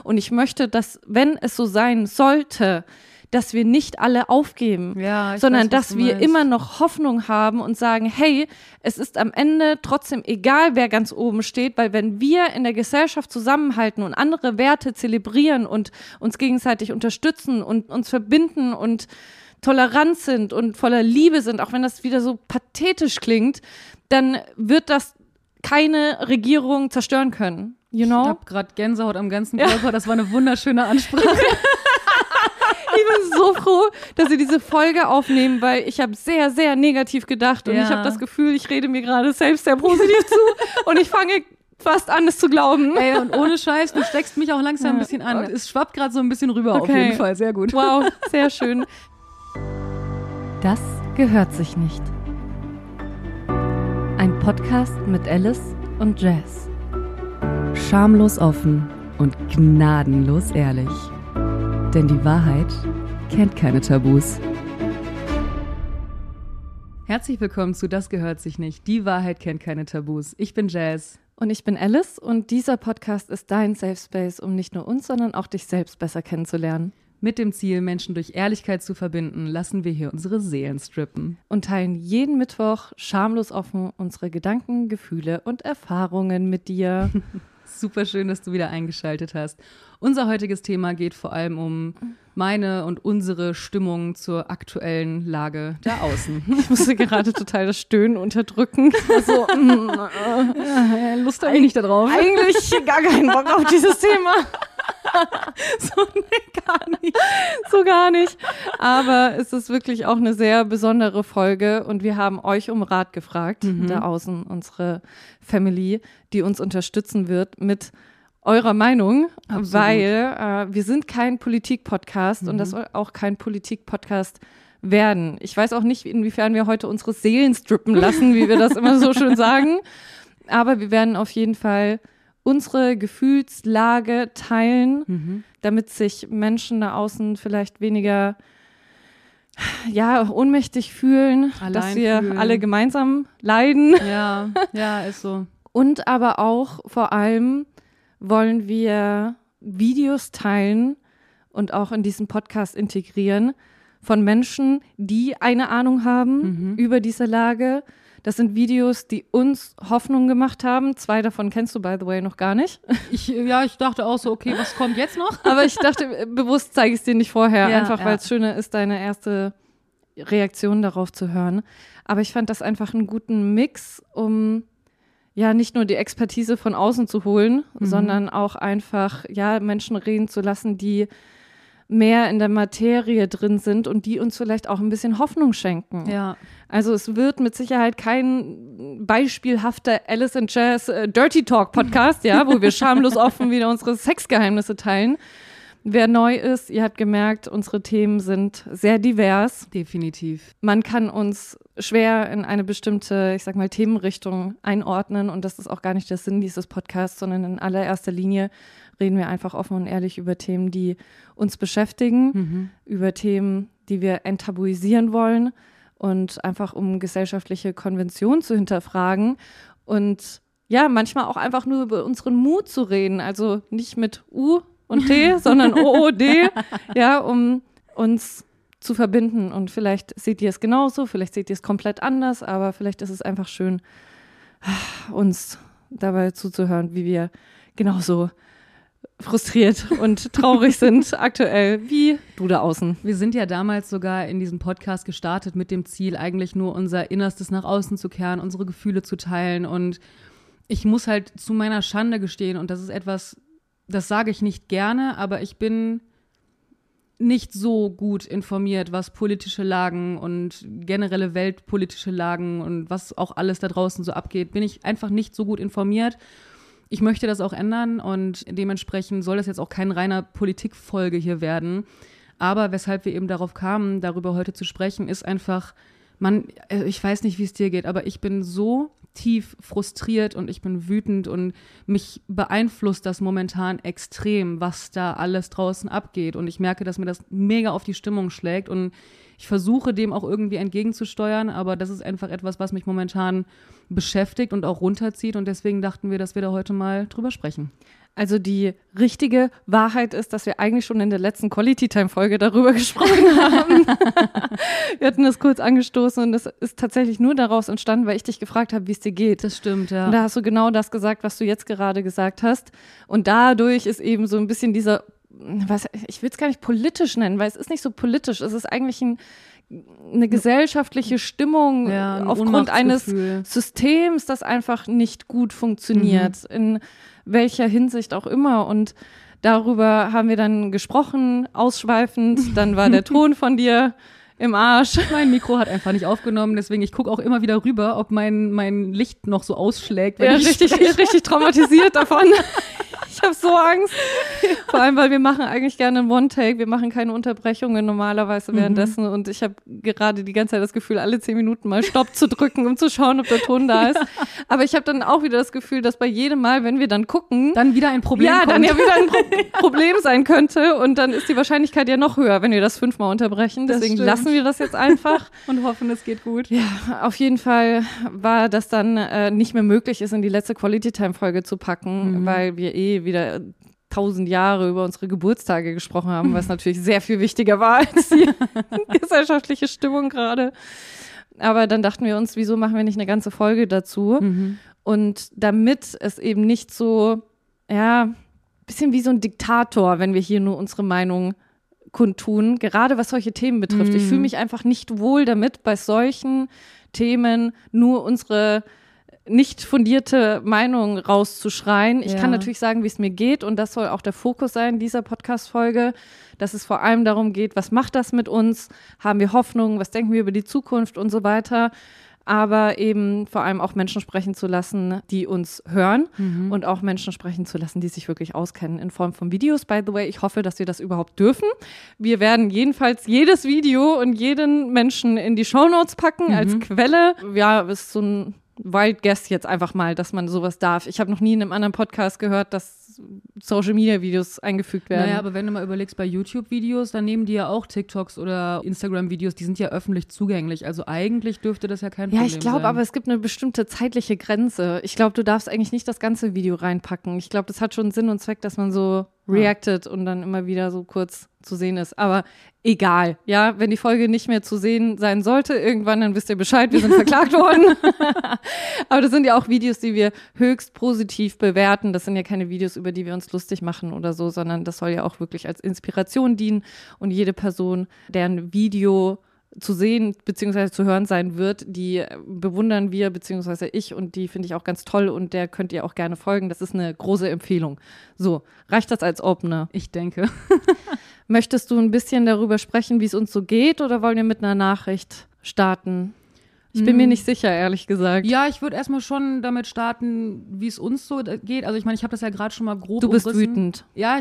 Und ich möchte, dass, wenn es so sein sollte, dass wir nicht alle aufgeben, sondern dass wir immer noch Hoffnung haben und sagen, hey, es ist am Ende trotzdem egal, wer ganz oben steht, weil wenn wir in der Gesellschaft zusammenhalten und andere Werte zelebrieren und uns gegenseitig unterstützen und uns verbinden und tolerant sind und voller Liebe sind, auch wenn das wieder so pathetisch klingt, dann wird das keine Regierung zerstören können. You know? Ich habe gerade Gänsehaut am ganzen Körper, das war eine wunderschöne Ansprache. Ich bin so froh, dass wir diese Folge aufnehmen, weil ich habe sehr, sehr negativ gedacht und ich habe das Gefühl, ich rede mir gerade selbst sehr positiv zu und ich fange fast an, es zu glauben. Ey, und ohne Scheiß, du steckst mich auch langsam ein bisschen an. Es schwappt gerade so ein bisschen rüber auf jeden Fall, sehr gut. Wow, sehr schön. Das gehört sich nicht. Ein Podcast mit Alice und Jazz. Schamlos offen und gnadenlos ehrlich. Denn die Wahrheit kennt keine Tabus. Herzlich willkommen zu Das gehört sich nicht. Die Wahrheit kennt keine Tabus. Ich bin Jazz. Und ich bin Alice und dieser Podcast ist dein Safe Space, um nicht nur uns, sondern auch dich selbst besser kennenzulernen. Mit dem Ziel, Menschen durch Ehrlichkeit zu verbinden, lassen wir hier unsere Seelen strippen. Und teilen jeden Mittwoch schamlos offen unsere Gedanken, Gefühle und Erfahrungen mit dir. Super schön, dass du wieder eingeschaltet hast. Unser heutiges Thema geht vor allem um meine und unsere Stimmung zur aktuellen Lage da außen. Ich musste gerade total das Stöhnen unterdrücken. Also, Lust habe ich nicht da drauf. Eigentlich gar keinen Bock auf dieses Thema. So gar nicht. Aber es ist wirklich auch eine sehr besondere Folge und wir haben euch um Rat gefragt, da außen, unsere Family, die uns unterstützen wird mit eurer Meinung, absolut. Weil wir sind kein Politik-Podcast und das soll auch kein Politik-Podcast werden. Ich weiß auch nicht, inwiefern wir heute unsere Seelen strippen lassen, wie wir das immer so schön sagen, aber wir werden auf jeden Fall unsere Gefühlslage teilen, damit sich Menschen da außen vielleicht weniger ohnmächtig fühlen, allein dass wir fühlen. alle gemeinsam leiden. Ja, ist so. Und aber auch vor allem wollen wir Videos teilen und auch in diesen Podcast integrieren von Menschen, die eine Ahnung haben über diese Lage. Das sind Videos, die uns Hoffnung gemacht haben. 2 davon kennst du, by the way, noch gar nicht. Ich dachte auch so, okay, was kommt jetzt noch? Aber ich dachte, bewusst zeige ich es dir nicht vorher, einfach weil es schöner ist, deine erste Reaktion darauf zu hören. Aber ich fand das einfach einen guten Mix, um nicht nur die Expertise von außen zu holen, sondern auch einfach Menschen reden zu lassen, die mehr in der Materie drin sind und die uns vielleicht auch ein bisschen Hoffnung schenken. Ja. Also es wird mit Sicherheit kein beispielhafter Alice and Jazz Dirty Talk Podcast, wo wir schamlos offen wieder unsere Sexgeheimnisse teilen. Wer neu ist, ihr habt gemerkt, unsere Themen sind sehr divers. Definitiv. Man kann uns schwer in eine bestimmte, ich sag mal, Themenrichtung einordnen und das ist auch gar nicht der Sinn dieses Podcasts, sondern in allererster Linie reden wir einfach offen und ehrlich über Themen, die uns beschäftigen, über Themen, die wir enttabuisieren wollen und einfach um gesellschaftliche Konventionen zu hinterfragen und manchmal auch einfach nur über unseren Mut zu reden, also nicht mit U und T, sondern OOD, um uns zu verbinden. Und vielleicht seht ihr es genauso, vielleicht seht ihr es komplett anders, aber vielleicht ist es einfach schön, uns dabei zuzuhören, wie wir genauso frustriert und traurig sind aktuell, wie du da außen. Wir sind ja damals sogar in diesem Podcast gestartet mit dem Ziel, eigentlich nur unser Innerstes nach außen zu kehren, unsere Gefühle zu teilen. Und ich muss halt zu meiner Schande gestehen, und das ist etwas, das sage ich nicht gerne, aber ich bin nicht so gut informiert, was politische Lagen und generelle weltpolitische Lagen und was auch alles da draußen so abgeht, bin ich einfach nicht so gut informiert. Ich möchte das auch ändern und dementsprechend soll das jetzt auch kein reiner Politikfolge hier werden. Aber weshalb wir eben darauf kamen, darüber heute zu sprechen, ist einfach, ich weiß nicht, wie es dir geht, aber ich bin so tief frustriert und ich bin wütend und mich beeinflusst das momentan extrem, was da alles draußen abgeht. Und ich merke, dass mir das mega auf die Stimmung schlägt und ich versuche dem auch irgendwie entgegenzusteuern, aber das ist einfach etwas, was mich momentan beschäftigt und auch runterzieht und deswegen dachten wir, dass wir da heute mal drüber sprechen. Also die richtige Wahrheit ist, dass wir eigentlich schon in der letzten Quality-Time-Folge darüber gesprochen haben. Wir hatten das kurz angestoßen und das ist tatsächlich nur daraus entstanden, weil ich dich gefragt habe, wie es dir geht. Das stimmt, ja. Und da hast du genau das gesagt, was du jetzt gerade gesagt hast. Und dadurch ist eben so ein bisschen dieser, ich will es gar nicht politisch nennen, weil es ist nicht so politisch. Es ist eigentlich eine gesellschaftliche Stimmung aufgrund eines Systems, das einfach nicht gut funktioniert, in welcher Hinsicht auch immer. Und darüber haben wir dann gesprochen, ausschweifend. Dann war der Ton von dir im Arsch. Mein Mikro hat einfach nicht aufgenommen, deswegen ich gucke auch immer wieder rüber, ob mein Licht noch so ausschlägt. Ja, richtig traumatisiert davon. Ich habe so Angst. Vor allem, weil wir machen eigentlich gerne einen One-Take. Wir machen keine Unterbrechungen normalerweise währenddessen. Und ich habe gerade die ganze Zeit das Gefühl, alle 10 Minuten mal Stopp zu drücken, um zu schauen, ob der Ton da ist. Aber ich habe dann auch wieder das Gefühl, dass bei jedem Mal, wenn wir dann gucken, dann wieder ein Problem kommt. Dann ja wieder ein Problem sein könnte. Und dann ist die Wahrscheinlichkeit ja noch höher, wenn wir das 5-mal unterbrechen. Deswegen lassen wir das jetzt einfach. Und hoffen, es geht gut. Ja, auf jeden Fall war das dann nicht mehr möglich ist, in die letzte Quality-Time-Folge zu packen, weil wir wieder 1000 Jahre über unsere Geburtstage gesprochen haben, was natürlich sehr viel wichtiger war als die gesellschaftliche Stimmung gerade. Aber dann dachten wir uns, wieso machen wir nicht eine ganze Folge dazu? Und damit es eben nicht so, bisschen wie so ein Diktator, wenn wir hier nur unsere Meinung kundtun, gerade was solche Themen betrifft. Ich fühle mich einfach nicht wohl damit, bei solchen Themen nur unsere nicht fundierte Meinung rauszuschreien. Ich kann natürlich sagen, wie es mir geht und das soll auch der Fokus sein dieser Podcast-Folge, dass es vor allem darum geht, was macht das mit uns? Haben wir Hoffnung? Was denken wir über die Zukunft und so weiter? Aber eben vor allem auch Menschen sprechen zu lassen, die uns hören und auch Menschen sprechen zu lassen, die sich wirklich auskennen in Form von Videos. By the way, ich hoffe, dass wir das überhaupt dürfen. Wir werden jedenfalls jedes Video und jeden Menschen in die Shownotes packen als Quelle. Ja, ist so ein Wild Guess jetzt einfach mal, dass man sowas darf. Ich habe noch nie in einem anderen Podcast gehört, dass Social-Media-Videos eingefügt werden. Naja, aber wenn du mal überlegst, bei YouTube-Videos, dann nehmen die ja auch TikToks oder Instagram-Videos, die sind ja öffentlich zugänglich. Also eigentlich dürfte das ja kein Problem sein. Ja, ich glaube, aber es gibt eine bestimmte zeitliche Grenze. Ich glaube, du darfst eigentlich nicht das ganze Video reinpacken. Ich glaube, das hat schon Sinn und Zweck, dass man so reacted und dann immer wieder so kurz zu sehen ist. Aber egal, ja, wenn die Folge nicht mehr zu sehen sein sollte, irgendwann, dann wisst ihr Bescheid, wir sind verklagt worden. Aber das sind ja auch Videos, die wir höchst positiv bewerten. Das sind ja keine Videos, über die wir uns lustig machen oder so, sondern das soll ja auch wirklich als Inspiration dienen. Und jede Person, deren Video zu sehen bzw. zu hören sein wird, die bewundern wir bzw. ich und die finde ich auch ganz toll und der könnt ihr auch gerne folgen. Das ist eine große Empfehlung. So, reicht das als Opener? Ich denke. Möchtest du ein bisschen darüber sprechen, wie es uns so geht oder wollen wir mit einer Nachricht starten? Ich bin mir nicht sicher, ehrlich gesagt. Ja, ich würde erstmal schon damit starten, wie es uns so geht. Also ich meine, ich habe das ja gerade schon mal grob Du bist umrissen. wütend. Ja,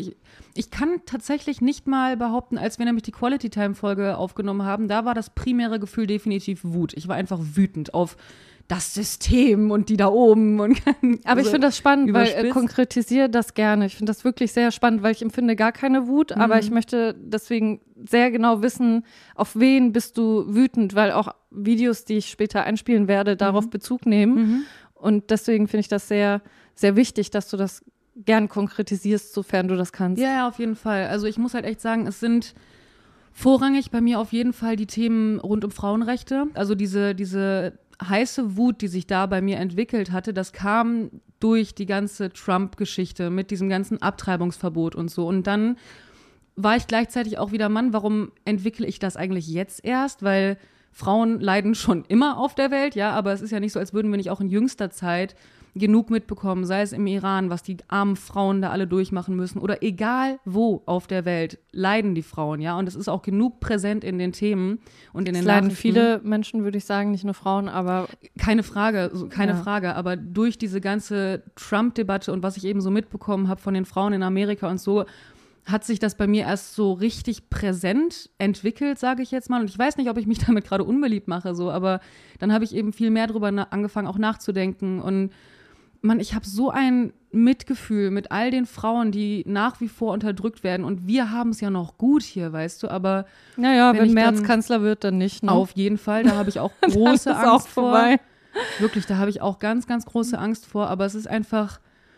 ich kann tatsächlich nicht mal behaupten, als wir nämlich die Quality-Time-Folge aufgenommen haben, da war das primäre Gefühl definitiv Wut. Ich war einfach wütend auf das System und die da oben. Aber ich finde das spannend, weil konkretisiere das gerne. Ich finde das wirklich sehr spannend, weil ich empfinde gar keine Wut, aber ich möchte deswegen sehr genau wissen, auf wen bist du wütend, weil auch Videos, die ich später einspielen werde, darauf Bezug nehmen. Und deswegen finde ich das sehr, sehr wichtig, dass du das gern konkretisierst, sofern du das kannst. Ja, auf jeden Fall. Also ich muss halt echt sagen, es sind vorrangig bei mir auf jeden Fall die Themen rund um Frauenrechte. Also diese heiße Wut, die sich da bei mir entwickelt hatte, das kam durch die ganze Trump-Geschichte mit diesem ganzen Abtreibungsverbot und so. Und dann war ich gleichzeitig auch wieder, Mann, warum entwickle ich das eigentlich jetzt erst? Weil Frauen leiden schon immer auf der Welt, ja, aber es ist ja nicht so, als würden wir nicht auch in jüngster Zeit genug mitbekommen, sei es im Iran, was die armen Frauen da alle durchmachen müssen oder egal wo auf der Welt leiden die Frauen, ja, und es ist auch genug präsent in den Themen und in den leiden Nachrichten. viele Menschen, würde ich sagen, nicht nur Frauen, aber keine Frage, aber durch diese ganze Trump-Debatte und was ich eben so mitbekommen habe von den Frauen in Amerika und so, hat sich das bei mir erst so richtig präsent entwickelt, sage ich jetzt mal. Und ich weiß nicht, ob ich mich damit gerade unbeliebt mache, so, aber dann habe ich eben viel mehr drüber angefangen, auch nachzudenken. Und Mann, ich habe so ein Mitgefühl mit all den Frauen, die nach wie vor unterdrückt werden. Und wir haben es ja noch gut hier, weißt du, aber naja, wenn Merz Kanzler wird, dann nicht. Ne? Auf jeden Fall, da habe ich auch große Angst vor. Wirklich, da habe ich auch ganz, ganz große Angst vor. Aber es ist einfach,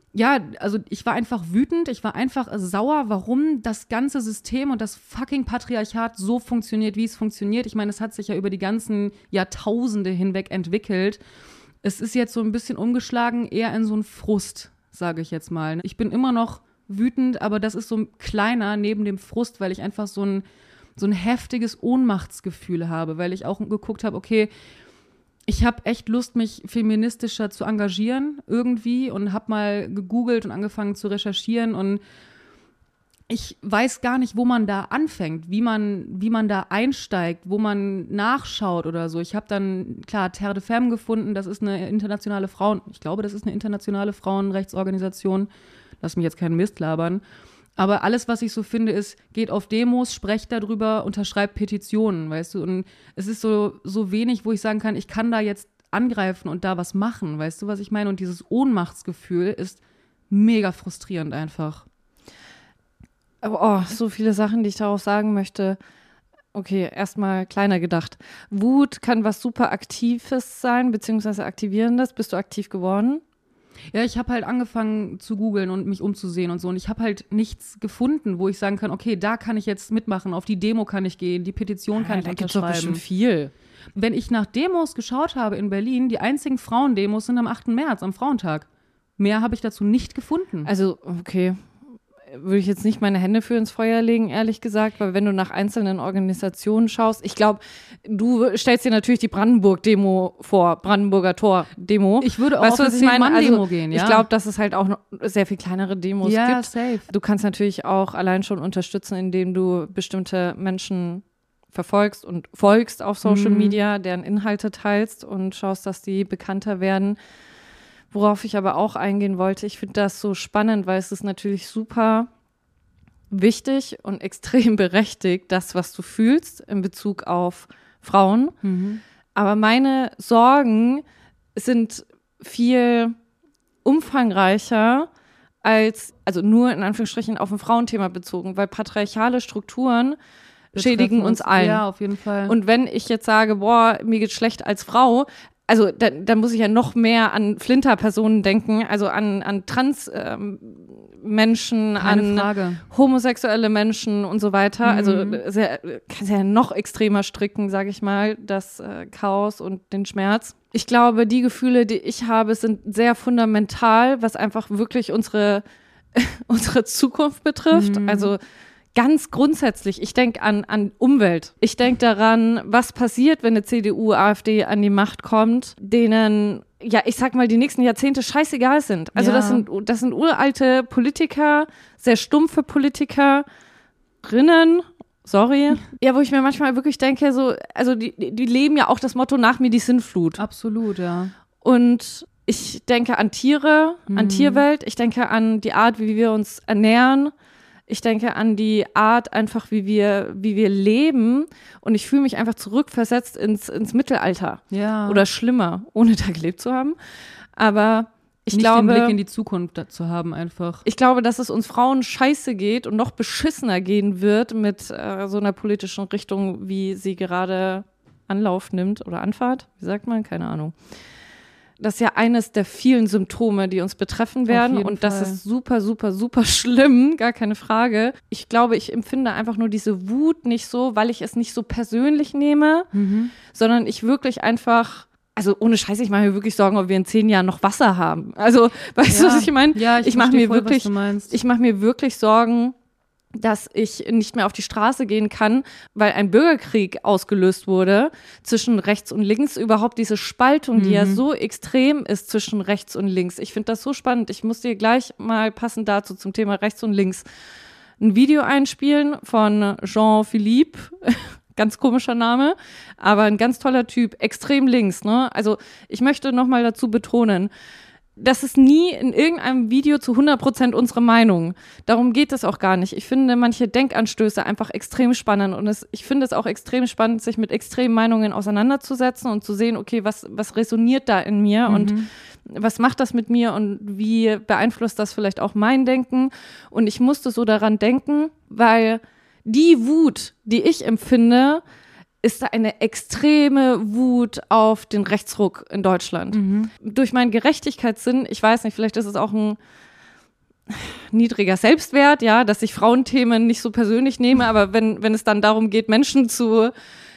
ja, also ich war einfach wütend, ich war einfach sauer, warum das ganze System und das fucking Patriarchat so funktioniert, wie es funktioniert. Ich meine, es hat sich ja über die ganzen Jahrtausende hinweg entwickelt. Es ist jetzt so ein bisschen umgeschlagen, eher in so einen Frust, sage ich jetzt mal. Ich bin immer noch wütend, aber das ist so ein kleiner neben dem Frust, weil ich einfach so ein heftiges Ohnmachtsgefühl habe, weil ich auch geguckt habe, okay, ich habe echt Lust, mich feministischer zu engagieren irgendwie und habe mal gegoogelt und angefangen zu recherchieren und ich weiß gar nicht, wo man da anfängt, wie man da einsteigt, wo man nachschaut oder so. Ich habe dann, klar, Terre de Femme gefunden, das ist eine internationale Frauenrechtsorganisation. Lass mich jetzt keinen Mist labern. Aber alles, was ich so finde, ist, geht auf Demos, sprecht darüber, unterschreibt Petitionen, weißt du. Und es ist so wenig, wo ich sagen kann, ich kann da jetzt angreifen und da was machen, weißt du, was ich meine? Und dieses Ohnmachtsgefühl ist mega frustrierend einfach. Oh, so viele Sachen, die ich darauf sagen möchte. Okay, erstmal kleiner gedacht. Wut kann was super Aktives sein, beziehungsweise Aktivierendes. Bist du aktiv geworden? Ja, ich habe halt angefangen zu googeln und mich umzusehen und so. Und ich habe halt nichts gefunden, wo ich sagen kann, okay, da kann ich jetzt mitmachen, auf die Demo kann ich gehen, die Petition kann ich da unterschreiben. Da gibt es doch bestimmt viel. Wenn ich nach Demos geschaut habe in Berlin, die einzigen Frauendemos sind am 8. März, am Frauentag. Mehr habe ich dazu nicht gefunden. Also, okay, würde ich jetzt nicht meine Hände für ins Feuer legen, ehrlich gesagt, weil wenn du nach einzelnen Organisationen schaust, ich glaube, du stellst dir natürlich die Brandenburg-Demo vor, Brandenburger Tor-Demo. Ich würde auch auf eine 10-Mann-Demo gehen, ja. Ich glaube, dass es halt auch noch sehr viel kleinere Demos gibt. Ja, safe. Du kannst natürlich auch allein schon unterstützen, indem du bestimmte Menschen verfolgst und folgst auf Social Media, deren Inhalte teilst und schaust, dass die bekannter werden. Worauf ich aber auch eingehen wollte, ich finde das so spannend, weil es ist natürlich super wichtig und extrem berechtigt, das, was du fühlst in Bezug auf Frauen. Mhm. Aber meine Sorgen sind viel umfangreicher als, also nur in Anführungsstrichen auf ein Frauenthema bezogen, weil patriarchale Strukturen schädigen uns allen. Ja, auf jeden Fall. Und wenn ich jetzt sage, boah, mir geht's schlecht als Frau, also dann muss ich ja noch mehr an Flinter-Personen denken, also an Trans-Menschen, an homosexuelle Menschen und so weiter. Also kannst ja noch extremer stricken, sage ich mal, das Chaos und den Schmerz. Ich glaube, die Gefühle, die ich habe, sind sehr fundamental, was einfach wirklich unsere Zukunft betrifft. Also ganz grundsätzlich, ich denke an Umwelt. Ich denke daran, was passiert, wenn eine CDU, AfD an die Macht kommt, denen, ja, ich sag mal, die nächsten Jahrzehnte scheißegal sind. Also das sind uralte Politiker, sehr stumpfe Politikerinnen, sorry. Ja, wo ich mir manchmal wirklich denke, so, also die leben ja auch das Motto nach mir die Sinnflut. Absolut, ja. Und ich denke an Tiere, an Tierwelt. Ich denke an die Art, wie wir uns ernähren. Ich denke an die Art einfach, wie wir leben. Und ich fühle mich einfach zurückversetzt ins Mittelalter. Ja. Oder schlimmer, ohne da gelebt zu haben. Aber ich glaube, nicht den Blick in die Zukunft zu haben einfach. Ich glaube, dass es uns Frauen scheiße geht und noch beschissener gehen wird mit so einer politischen Richtung, wie sie gerade Anlauf nimmt oder Anfahrt. Wie sagt man? Keine Ahnung. Das ist ja eines der vielen Symptome, die uns betreffen werden. Und das ist super, super, super schlimm, gar keine Frage. Ich glaube, ich empfinde einfach nur diese Wut nicht so, weil ich es nicht so persönlich nehme, sondern ich wirklich einfach, also ohne Scheiß, ich mache mir wirklich Sorgen, ob wir in 10 Jahren noch Wasser haben. Also, weißt du, was ich meine? Ja, ich mache mir wirklich Sorgen, dass ich nicht mehr auf die Straße gehen kann, weil ein Bürgerkrieg ausgelöst wurde zwischen rechts und links. Überhaupt diese Spaltung, die ja so extrem ist zwischen rechts und links. Ich finde das so spannend. Ich muss dir gleich mal passend dazu zum Thema rechts und links ein Video einspielen von Jean-Philippe. Ganz komischer Name, aber ein ganz toller Typ. Extrem links, ne? Also ich möchte noch mal dazu betonen, das ist nie in irgendeinem Video zu 100% unsere Meinung. Darum geht es auch gar nicht. Ich finde manche Denkanstöße einfach extrem spannend und ich finde es auch extrem spannend, sich mit extremen Meinungen auseinanderzusetzen und zu sehen, okay, was resoniert da in mir und was macht das mit mir und wie beeinflusst das vielleicht auch mein Denken? Und ich musste so daran denken, weil die Wut, die ich empfinde, ist da eine extreme Wut auf den Rechtsruck in Deutschland. Durch meinen Gerechtigkeitssinn, ich weiß nicht, vielleicht ist es auch ein niedriger Selbstwert, ja, dass ich Frauenthemen nicht so persönlich nehme, aber wenn es dann darum geht, Menschen zu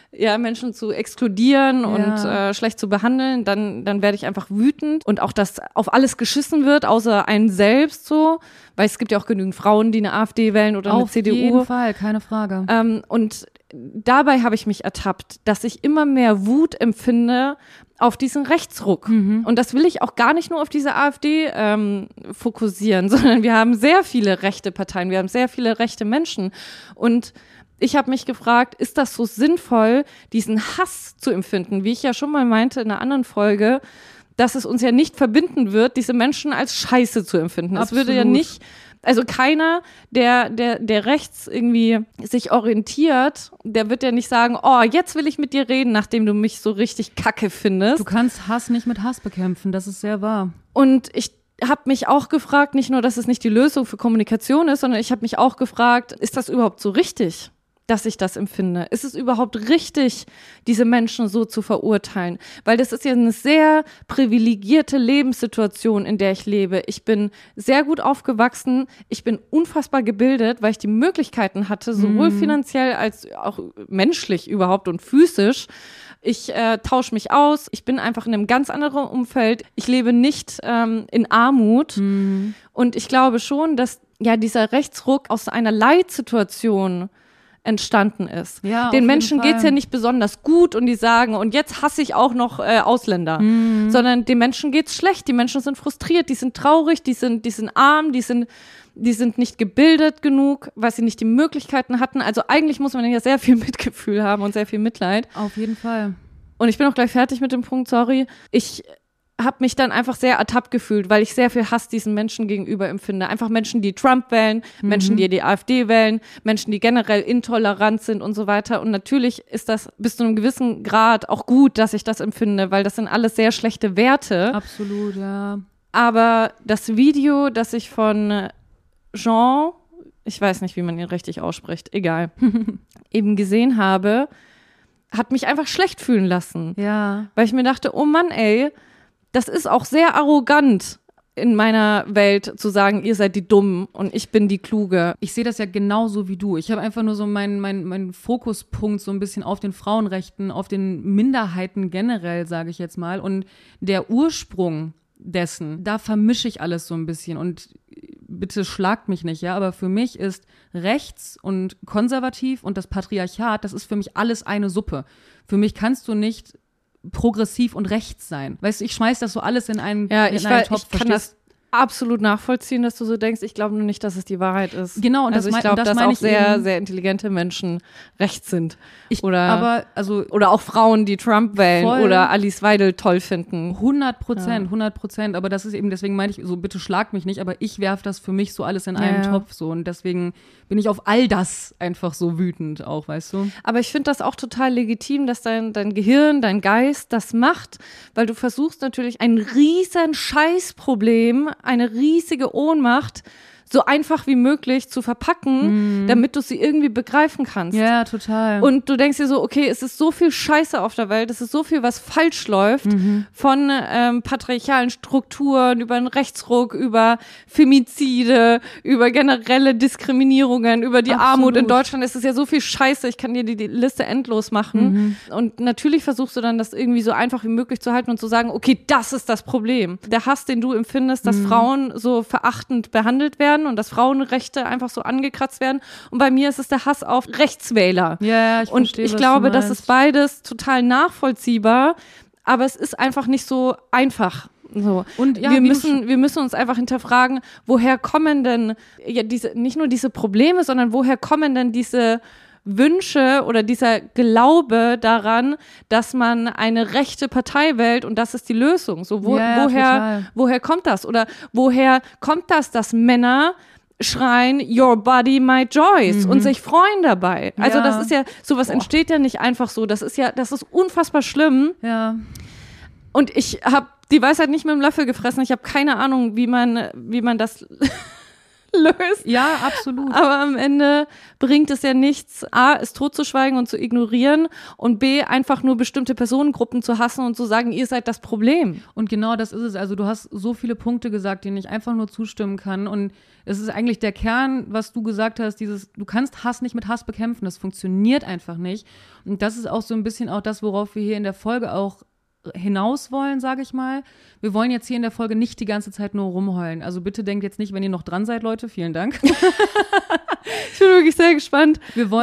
exkludieren und schlecht zu behandeln, dann werde ich einfach wütend und auch, dass auf alles geschissen wird, außer einen selbst so, weil es gibt ja auch genügend Frauen, die eine AfD wählen oder eine CDU. Auf jeden Fall, keine Frage. Und dabei habe ich mich ertappt, dass ich immer mehr Wut empfinde auf diesen Rechtsruck. Und das will ich auch gar nicht nur auf diese AfD fokussieren, sondern wir haben sehr viele rechte Parteien, wir haben sehr viele rechte Menschen. Und ich habe mich gefragt, ist das so sinnvoll, diesen Hass zu empfinden? Wie ich ja schon mal meinte in einer anderen Folge, dass es uns ja nicht verbinden wird, diese Menschen als Scheiße zu empfinden. Es würde ja nicht, also keiner, der rechts irgendwie sich orientiert, der wird ja nicht sagen, oh, jetzt will ich mit dir reden, nachdem du mich so richtig kacke findest. Du kannst Hass nicht mit Hass bekämpfen, das ist sehr wahr. Und ich habe mich auch gefragt, nicht nur, dass es nicht die Lösung für Kommunikation ist, sondern ich habe mich auch gefragt, ist das überhaupt so richtig, dass ich das empfinde? Ist es überhaupt richtig, diese Menschen so zu verurteilen? Weil das ist ja eine sehr privilegierte Lebenssituation, in der ich lebe. Ich bin sehr gut aufgewachsen, ich bin unfassbar gebildet, weil ich die Möglichkeiten hatte, sowohl finanziell als auch menschlich überhaupt und physisch. Ich tausche mich aus, ich bin einfach in einem ganz anderen Umfeld. Ich lebe nicht in Armut. Und ich glaube schon, dass ja dieser Rechtsruck aus einer Leitsituation entstanden ist. Ja, den Menschen geht's ja nicht besonders gut und die sagen, und jetzt hasse ich auch noch Ausländer, sondern den Menschen geht's schlecht, die Menschen sind frustriert, die sind traurig, die sind arm, die sind nicht gebildet genug, weil sie nicht die Möglichkeiten hatten. Also eigentlich muss man ja sehr viel Mitgefühl haben und sehr viel Mitleid. Auf jeden Fall. Und ich bin auch gleich fertig mit dem Punkt, sorry. Ich habe mich dann einfach sehr ertappt gefühlt, weil ich sehr viel Hass diesen Menschen gegenüber empfinde. Einfach Menschen, die Trump wählen, Menschen, die die AfD wählen, Menschen, die generell intolerant sind und so weiter. Und natürlich ist das bis zu einem gewissen Grad auch gut, dass ich das empfinde, weil das sind alles sehr schlechte Werte. Absolut, ja. Aber das Video, das ich von Jean, ich weiß nicht, wie man ihn richtig ausspricht, egal, eben gesehen habe, hat mich einfach schlecht fühlen lassen. Ja. Weil ich mir dachte, oh Mann, ey, das ist auch sehr arrogant in meiner Welt zu sagen, ihr seid die Dummen und ich bin die Kluge. Ich sehe das ja genauso wie du. Ich habe einfach nur so meinen Fokuspunkt so ein bisschen auf den Frauenrechten, auf den Minderheiten generell, sage ich jetzt mal. Und der Ursprung dessen, da vermische ich alles so ein bisschen. Und bitte schlagt mich nicht, ja, aber für mich ist rechts und konservativ und das Patriarchat, das ist für mich alles eine Suppe. Für mich kannst du nicht progressiv und rechts sein. Weißt du, ich schmeiß das so alles in einen, einen Topf. Ich kann das absolut nachvollziehen, dass du so denkst. Ich glaube nur nicht, dass es die Wahrheit ist. Genau, und also ich glaube, dass auch sehr, sehr intelligente Menschen rechts sind. Oder auch Frauen, die Trump wählen oder Alice Weidel toll finden. 100%. Aber das ist eben, deswegen meine ich so, bitte schlag mich nicht, aber ich werfe das für mich so alles in einen Topf so und deswegen bin ich auf all das einfach so wütend auch, weißt du? Aber ich finde das auch total legitim, dass dein Gehirn, dein Geist das macht, weil du versuchst natürlich ein riesen Scheißproblem, eine riesige Ohnmacht so einfach wie möglich zu verpacken, damit du sie irgendwie begreifen kannst. Ja, total. Und du denkst dir so, okay, es ist so viel Scheiße auf der Welt, es ist so viel, was falsch läuft, von patriarchalen Strukturen, über einen Rechtsruck, über Femizide, über generelle Diskriminierungen, über die Armut in Deutschland. Es ist ja so viel Scheiße, ich kann dir die Liste endlos machen. Und natürlich versuchst du dann, das irgendwie so einfach wie möglich zu halten und zu sagen, okay, das ist das Problem. Der Hass, den du empfindest, dass Frauen so verachtend behandelt werden und dass Frauenrechte einfach so angekratzt werden. Und bei mir ist es der Hass auf Rechtswähler. Ja, ich verstehe, und ich glaube, das ist beides total nachvollziehbar, aber es ist einfach nicht so einfach. So. Und ja, wir müssen uns einfach hinterfragen, woher kommen denn nicht nur diese Probleme, sondern woher kommen denn diese Wünsche oder dieser Glaube daran, dass man eine rechte Partei wählt und das ist die Lösung. So, woher kommt das? Oder woher kommt das, dass Männer schreien, your body, my choice und sich freuen dabei? Also das ist ja, sowas entsteht ja nicht einfach so. Das ist unfassbar schlimm. Ja. Und ich habe die Weisheit nicht mit dem Löffel gefressen. Ich habe keine Ahnung, wie man das löst. Ja, absolut. Aber am Ende bringt es ja nichts, A, es totzuschweigen und zu ignorieren und B, einfach nur bestimmte Personengruppen zu hassen und zu sagen, ihr seid das Problem. Und genau das ist es. Also du hast so viele Punkte gesagt, denen ich einfach nur zustimmen kann. Und es ist eigentlich der Kern, was du gesagt hast, du kannst Hass nicht mit Hass bekämpfen. Das funktioniert einfach nicht. Und das ist auch so ein bisschen auch das, worauf wir hier in der Folge auch hinaus wollen, sage ich mal. Wir wollen jetzt hier in der Folge nicht die ganze Zeit nur rumheulen. Also bitte denkt jetzt nicht, wenn ihr noch dran seid, Leute, vielen Dank. Ich bin wirklich sehr gespannt,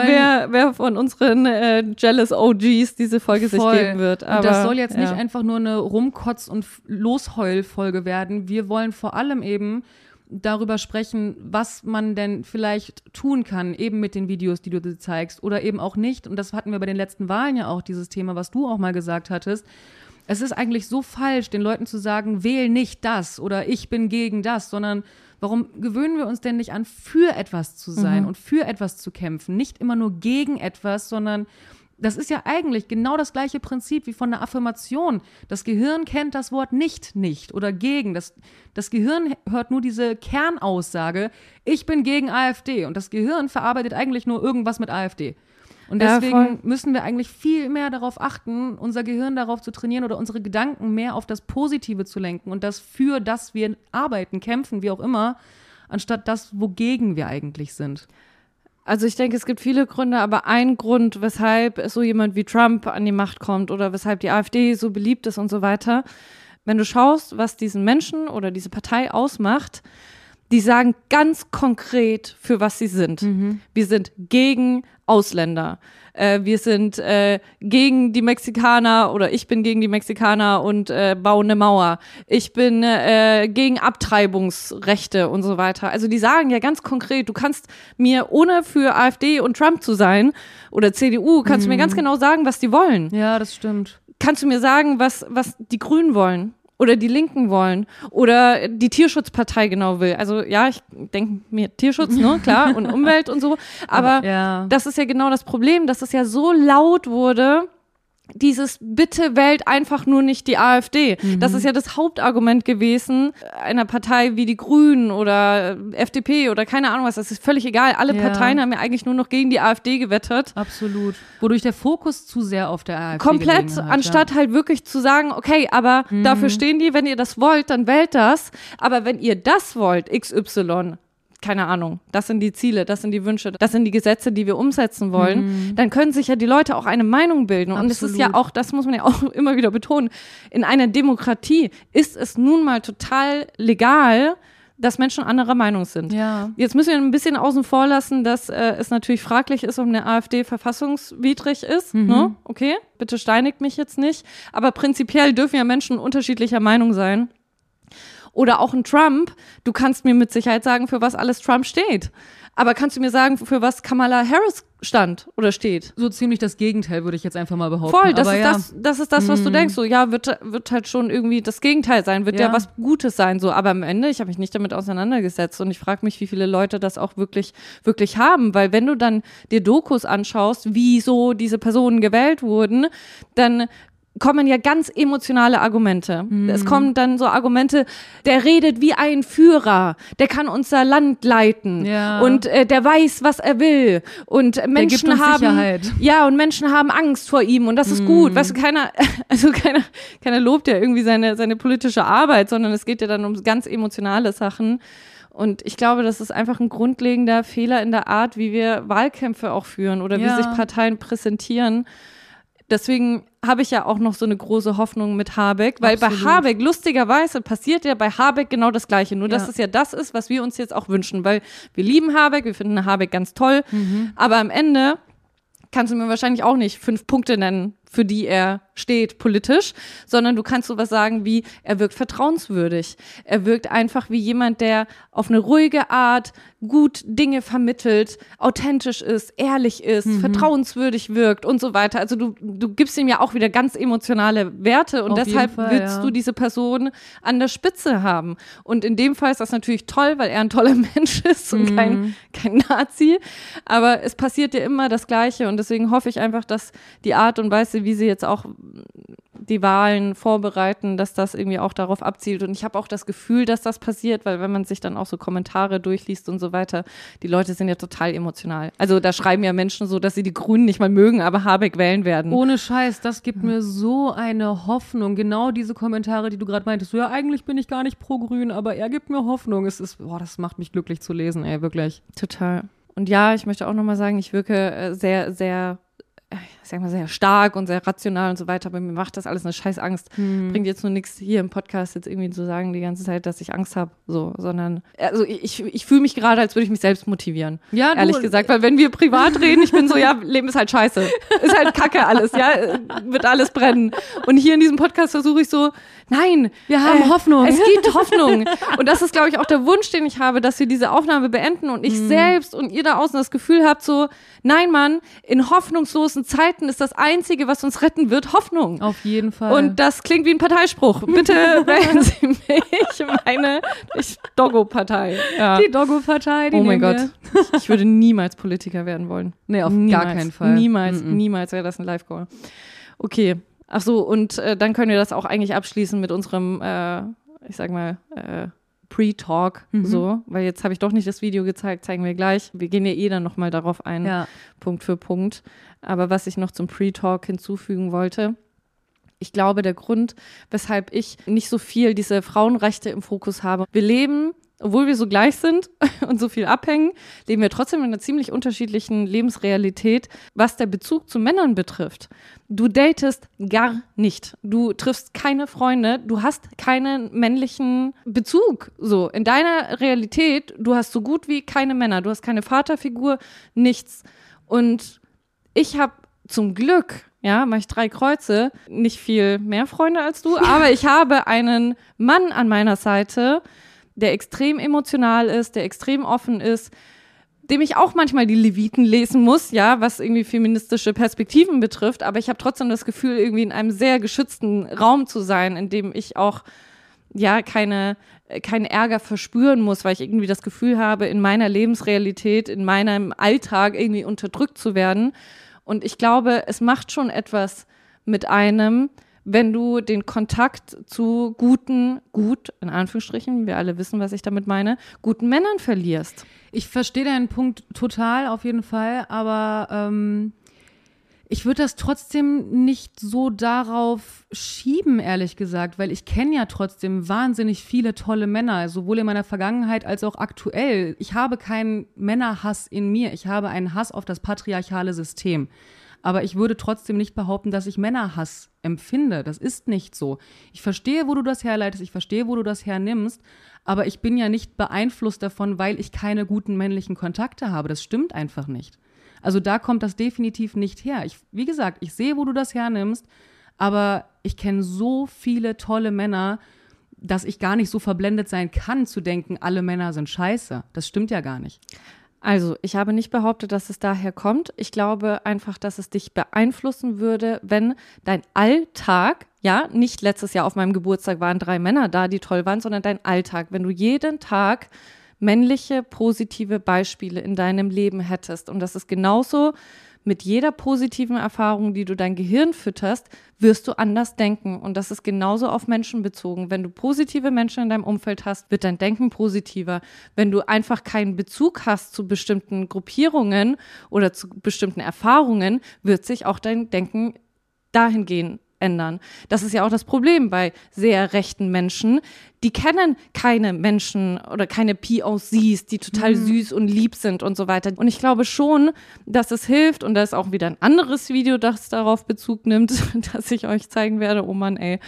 wer von unseren Jealous OGs diese Folge sich geben wird. Aber, und das soll jetzt nicht einfach nur eine Rumkotz- und Losheul-Folge werden. Wir wollen vor allem eben darüber sprechen, was man denn vielleicht tun kann, eben mit den Videos, die du dir zeigst oder eben auch nicht. Und das hatten wir bei den letzten Wahlen ja auch, dieses Thema, was du auch mal gesagt hattest. Es ist eigentlich so falsch, den Leuten zu sagen, wähl nicht das oder ich bin gegen das, sondern warum gewöhnen wir uns denn nicht an, für etwas zu sein und für etwas zu kämpfen? Nicht immer nur gegen etwas, sondern das ist ja eigentlich genau das gleiche Prinzip wie von einer Affirmation. Das Gehirn kennt das Wort nicht oder gegen. Das Gehirn hört nur diese Kernaussage, ich bin gegen AfD. Und das Gehirn verarbeitet eigentlich nur irgendwas mit AfD. Und deswegen müssen wir eigentlich viel mehr darauf achten, unser Gehirn darauf zu trainieren oder unsere Gedanken mehr auf das Positive zu lenken und das, für das wir arbeiten, kämpfen, wie auch immer, anstatt das, wogegen wir eigentlich sind. Also ich denke, es gibt viele Gründe, aber ein Grund, weshalb so jemand wie Trump an die Macht kommt oder weshalb die AfD so beliebt ist und so weiter, wenn du schaust, was diesen Menschen oder diese Partei ausmacht, die sagen ganz konkret, für was sie sind. Wir sind gegen Ausländer. Wir sind gegen die Mexikaner oder ich bin gegen die Mexikaner und baue eine Mauer. Ich bin gegen Abtreibungsrechte und so weiter. Also die sagen ja ganz konkret, du kannst mir, ohne für AfD und Trump zu sein oder CDU, kannst du mir ganz genau sagen, was die wollen. Ja, das stimmt. Kannst du mir sagen, was die Grünen wollen? Oder die Linken wollen oder die Tierschutzpartei genau will. Also ja, ich denke mir Tierschutz, ne, klar, und Umwelt und so. Aber das ist ja genau das Problem, dass es ja so laut wurde, dieses bitte wählt einfach nur nicht die AfD. Das ist ja das Hauptargument gewesen einer Partei wie die Grünen oder FDP oder keine Ahnung was. Das ist völlig egal. Alle Parteien haben ja eigentlich nur noch gegen die AfD gewettet. Absolut. Wodurch der Fokus zu sehr auf der AfD komplett, hat, anstatt halt wirklich zu sagen, okay, aber dafür stehen die, wenn ihr das wollt, dann wählt das. Aber wenn ihr das wollt, XY, keine Ahnung, das sind die Ziele, das sind die Wünsche, das sind die Gesetze, die wir umsetzen wollen, dann können sich ja die Leute auch eine Meinung bilden. Und es ist ja auch, das muss man ja auch immer wieder betonen, in einer Demokratie ist es nun mal total legal, dass Menschen anderer Meinung sind. Ja. Jetzt müssen wir ein bisschen außen vor lassen, dass es natürlich fraglich ist, ob eine AfD verfassungswidrig ist. Ne? Okay, bitte steinigt mich jetzt nicht. Aber prinzipiell dürfen ja Menschen unterschiedlicher Meinung sein. Oder auch ein Trump, du kannst mir mit Sicherheit sagen, für was alles Trump steht. Aber kannst du mir sagen, für was Kamala Harris stand oder steht? So ziemlich das Gegenteil, würde ich jetzt einfach mal behaupten. Voll, das ist das, was du denkst. So, ja, wird halt schon irgendwie das Gegenteil sein, wird ja was Gutes sein. So, aber am Ende, ich habe mich nicht damit auseinandergesetzt und ich frage mich, wie viele Leute das auch wirklich haben. Weil wenn du dann dir Dokus anschaust, wieso diese Personen gewählt wurden, dann kommen ja ganz emotionale Argumente. Es kommen dann so Argumente, der redet wie ein Führer, der kann unser Land leiten und der weiß, was er will und Menschen haben Sicherheit. Ja, und Menschen haben Angst vor ihm und das ist gut. Weißt du, keiner lobt ja irgendwie seine politische Arbeit, sondern es geht ja dann um ganz emotionale Sachen. Und ich glaube, das ist einfach ein grundlegender Fehler in der Art, wie wir Wahlkämpfe auch führen oder wie sich Parteien präsentieren. Deswegen habe ich ja auch noch so eine große Hoffnung mit Habeck, weil Absolut. Bei Habeck, lustigerweise, passiert ja bei Habeck genau das Gleiche, nur dass es ja das ist, was wir uns jetzt auch wünschen, weil wir lieben Habeck, wir finden Habeck ganz toll, aber am Ende kannst du mir wahrscheinlich auch nicht 5 Punkte nennen, für die er steht politisch, sondern du kannst sowas sagen wie, er wirkt vertrauenswürdig. Er wirkt einfach wie jemand, der auf eine ruhige Art gut Dinge vermittelt, authentisch ist, ehrlich ist, vertrauenswürdig wirkt und so weiter. Also du gibst ihm ja auch wieder ganz emotionale Werte und deshalb willst du diese Person an der Spitze haben. Und in dem Fall ist das natürlich toll, weil er ein toller Mensch ist und kein Nazi. Aber es passiert ja immer das Gleiche und deswegen hoffe ich einfach, dass die Art und Weise, wie sie jetzt auch die Wahlen vorbereiten, dass das irgendwie auch darauf abzielt. Und ich habe auch das Gefühl, dass das passiert, weil wenn man sich dann auch so Kommentare durchliest und so weiter, die Leute sind ja total emotional. Also da schreiben ja Menschen so, dass sie die Grünen nicht mal mögen, aber Habeck wählen werden. Ohne Scheiß, das gibt mir so eine Hoffnung. Genau diese Kommentare, die du gerade meintest. So, ja, eigentlich bin ich gar nicht pro Grün, aber er gibt mir Hoffnung. Es ist, das macht mich glücklich zu lesen, ey, wirklich. Total. Und ja, ich möchte auch nochmal sagen, ich wirke sehr, sehr, ich sag mal, sehr stark und sehr rational und so weiter, aber mir macht das alles eine scheiß Angst. Bringt jetzt nur nichts hier im Podcast jetzt irgendwie zu sagen die ganze Zeit, dass ich Angst habe, so, sondern, also ich fühle mich gerade, als würde ich mich selbst motivieren, ja, ehrlich gesagt, weil wenn wir privat reden, ich bin so, ja, Leben ist halt scheiße, ist halt Kacke alles, ja, wird alles brennen. Und hier in diesem Podcast versuche ich so, nein, wir haben Hoffnung. Es gibt Hoffnung. Und das ist, glaube ich, auch der Wunsch, den ich habe, dass wir diese Aufnahme beenden und ich selbst und ihr da außen das Gefühl habt, so, nein, Mann, in hoffnungslosen Zeiten ist das Einzige, was uns retten wird, Hoffnung. Auf jeden Fall. Und das klingt wie ein Parteispruch. Bitte wählen Sie mich meine Doggo-Partei. Ja. Die Doggo-Partei, die oh mein Gott. Ich würde niemals Politiker werden wollen. Nee, auf gar keinen Fall. Niemals wäre das ein Live-Goal. Okay. Ach so, und dann können wir das auch eigentlich abschließen mit unserem, ich sag mal, Pre-Talk, so, weil jetzt habe ich doch nicht das Video gezeigt, zeigen wir gleich. Wir gehen ja dann nochmal darauf ein, Punkt für Punkt. Aber was ich noch zum Pre-Talk hinzufügen wollte, ich glaube, der Grund, weshalb ich nicht so viel diese Frauenrechte im Fokus habe, wir leben, obwohl wir so gleich sind und so viel abhängen, leben wir trotzdem in einer ziemlich unterschiedlichen Lebensrealität, was der Bezug zu Männern betrifft. Du datest gar nicht. Du triffst keine Freunde. Du hast keinen männlichen Bezug. So, in deiner Realität, du hast so gut wie keine Männer. Du hast keine Vaterfigur, nichts. Und ich habe zum Glück, ja, mache ich 3 Kreuze, nicht viel mehr Freunde als du, aber ich habe einen Mann an meiner Seite, der extrem emotional ist, der extrem offen ist, dem ich auch manchmal die Leviten lesen muss, ja, was irgendwie feministische Perspektiven betrifft, aber ich habe trotzdem das Gefühl, irgendwie in einem sehr geschützten Raum zu sein, in dem ich auch, ja, keinen Ärger verspüren muss, weil ich irgendwie das Gefühl habe, in meiner Lebensrealität, in meinem Alltag irgendwie unterdrückt zu werden. Und ich glaube, es macht schon etwas mit einem, wenn du den Kontakt zu gut, in Anführungsstrichen, wir alle wissen, was ich damit meine, guten Männern verlierst. Ich verstehe deinen Punkt total, auf jeden Fall, aber ich würde das trotzdem nicht so darauf schieben, ehrlich gesagt, weil ich kenne ja trotzdem wahnsinnig viele tolle Männer, sowohl in meiner Vergangenheit als auch aktuell. Ich habe keinen Männerhass in mir, ich habe einen Hass auf das patriarchale System. Aber ich würde trotzdem nicht behaupten, dass ich Männerhass empfinde. Das ist nicht so. Ich verstehe, wo du das herleitest, ich verstehe, wo du das hernimmst, aber ich bin ja nicht beeinflusst davon, weil ich keine guten männlichen Kontakte habe. Das stimmt einfach nicht. Also da kommt das definitiv nicht her. Wie gesagt, ich sehe, wo du das hernimmst, aber ich kenne so viele tolle Männer, dass ich gar nicht so verblendet sein kann, zu denken, alle Männer sind scheiße. Das stimmt ja gar nicht. Also, ich habe nicht behauptet, dass es daher kommt. Ich glaube einfach, dass es dich beeinflussen würde, wenn dein Alltag, ja, nicht letztes Jahr auf meinem Geburtstag waren 3 Männer da, die toll waren, sondern dein Alltag, wenn du jeden Tag männliche, positive Beispiele in deinem Leben hättest. Und das ist genauso mit jeder positiven Erfahrung, die du dein Gehirn fütterst, wirst du anders denken. Und das ist genauso auf Menschen bezogen. Wenn du positive Menschen in deinem Umfeld hast, wird dein Denken positiver. Wenn du einfach keinen Bezug hast zu bestimmten Gruppierungen oder zu bestimmten Erfahrungen, wird sich auch dein Denken dahingehend ändern. Das ist ja auch das Problem bei sehr rechten Menschen. Die kennen keine Menschen oder keine POCs, die total süß und lieb sind und so weiter. Und ich glaube schon, dass es hilft, und da ist auch wieder ein anderes Video, das darauf Bezug nimmt, das ich euch zeigen werde. Oh Mann, ey.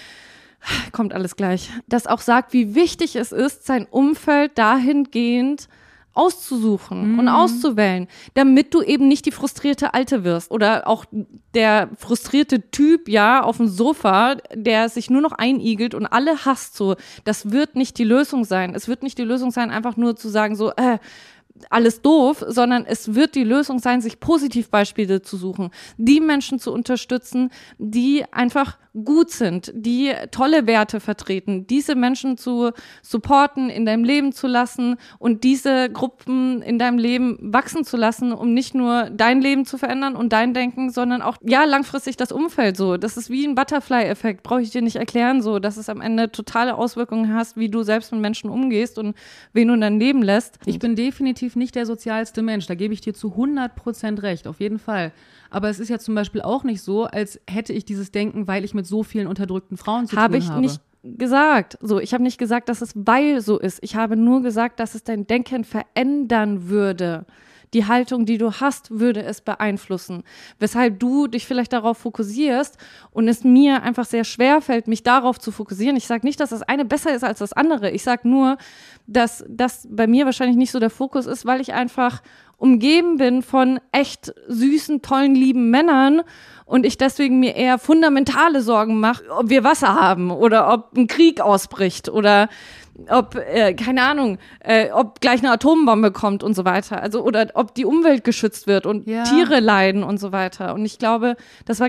Kommt alles gleich. Das auch sagt, wie wichtig es ist, sein Umfeld dahingehend auszusuchen und auszuwählen, damit du eben nicht die frustrierte Alte wirst oder auch der frustrierte Typ, ja, auf dem Sofa, der sich nur noch einigelt und alle hasst so. Das wird nicht die Lösung sein. Es wird nicht die Lösung sein, einfach nur zu sagen so, alles doof, sondern es wird die Lösung sein, sich Positivbeispiele zu suchen, die Menschen zu unterstützen, die einfach gut sind, die tolle Werte vertreten, diese Menschen zu supporten, in deinem Leben zu lassen und diese Gruppen in deinem Leben wachsen zu lassen, um nicht nur dein Leben zu verändern und dein Denken, sondern auch, ja, langfristig das Umfeld so. Das ist wie ein Butterfly-Effekt, brauche ich dir nicht erklären so, dass es am Ende totale Auswirkungen hast, wie du selbst mit Menschen umgehst und wen du in dein Leben lässt. Ich bin definitiv nicht der sozialste Mensch, da gebe ich dir zu 100% recht, auf jeden Fall. Aber es ist ja zum Beispiel auch nicht so, als hätte ich dieses Denken, weil ich mit so vielen unterdrückten Frauen zu tun habe. Habe ich nicht gesagt. So, ich habe nicht gesagt, dass es weil so ist. Ich habe nur gesagt, dass es dein Denken verändern würde. Die Haltung, die du hast, würde es beeinflussen. Weshalb du dich vielleicht darauf fokussierst und es mir einfach sehr schwer fällt, mich darauf zu fokussieren. Ich sage nicht, dass das eine besser ist als das andere. Ich sage nur, dass das bei mir wahrscheinlich nicht so der Fokus ist, weil ich einfach umgeben bin von echt süßen, tollen, lieben Männern und ich deswegen mir eher fundamentale Sorgen mache, ob wir Wasser haben oder ob ein Krieg ausbricht oder ob, keine Ahnung, ob gleich eine Atombombe kommt und so weiter. Also, oder ob die Umwelt geschützt wird und Tiere leiden und so weiter. Und ich glaube, das war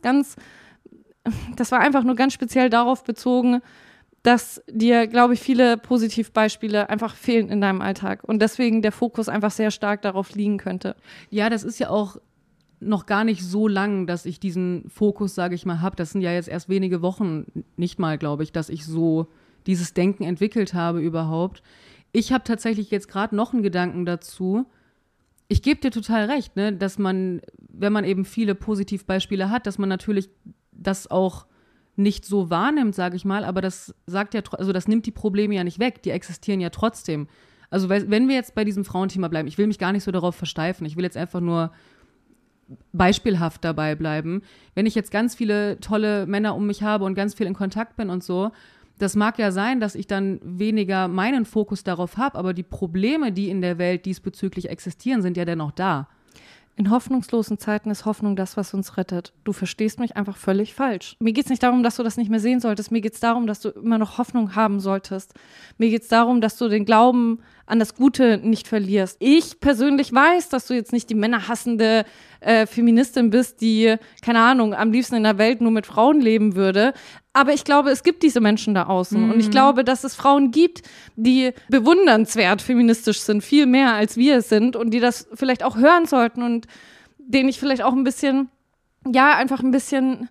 das war einfach nur ganz speziell darauf bezogen, dass dir, glaube ich, viele Positivbeispiele einfach fehlen in deinem Alltag und deswegen der Fokus einfach sehr stark darauf liegen könnte. Ja, das ist ja auch noch gar nicht so lang, dass ich diesen Fokus, sage ich mal, habe. Das sind ja jetzt erst wenige Wochen, nicht mal, glaube ich, dass ich so dieses Denken entwickelt habe überhaupt. Ich habe tatsächlich jetzt gerade noch einen Gedanken dazu. Ich gebe dir total recht, ne, dass man, wenn man eben viele Positivbeispiele hat, dass man natürlich das auch nicht so wahrnimmt, sage ich mal, aber das sagt ja, also das nimmt die Probleme ja nicht weg, die existieren ja trotzdem. Also wenn wir jetzt bei diesem Frauenthema bleiben, ich will mich gar nicht so darauf versteifen, ich will jetzt einfach nur beispielhaft dabei bleiben. Wenn ich jetzt ganz viele tolle Männer um mich habe und ganz viel in Kontakt bin und so, das mag ja sein, dass ich dann weniger meinen Fokus darauf habe, aber die Probleme, die in der Welt diesbezüglich existieren, sind ja dennoch da. In hoffnungslosen Zeiten ist Hoffnung das, was uns rettet. Du verstehst mich einfach völlig falsch. Mir geht es nicht darum, dass du das nicht mehr sehen solltest. Mir geht es darum, dass du immer noch Hoffnung haben solltest. Mir geht es darum, dass du den Glauben an das Gute nicht verlierst. Ich persönlich weiß, dass du jetzt nicht die männerhassende Feministin bist, die, keine Ahnung, am liebsten in der Welt nur mit Frauen leben würde. Aber ich glaube, es gibt diese Menschen da außen. Und ich glaube, dass es Frauen gibt, die bewundernswert feministisch sind, viel mehr als wir es sind und die das vielleicht auch hören sollten und denen ich vielleicht auch ein bisschen, ja, einfach ein bisschen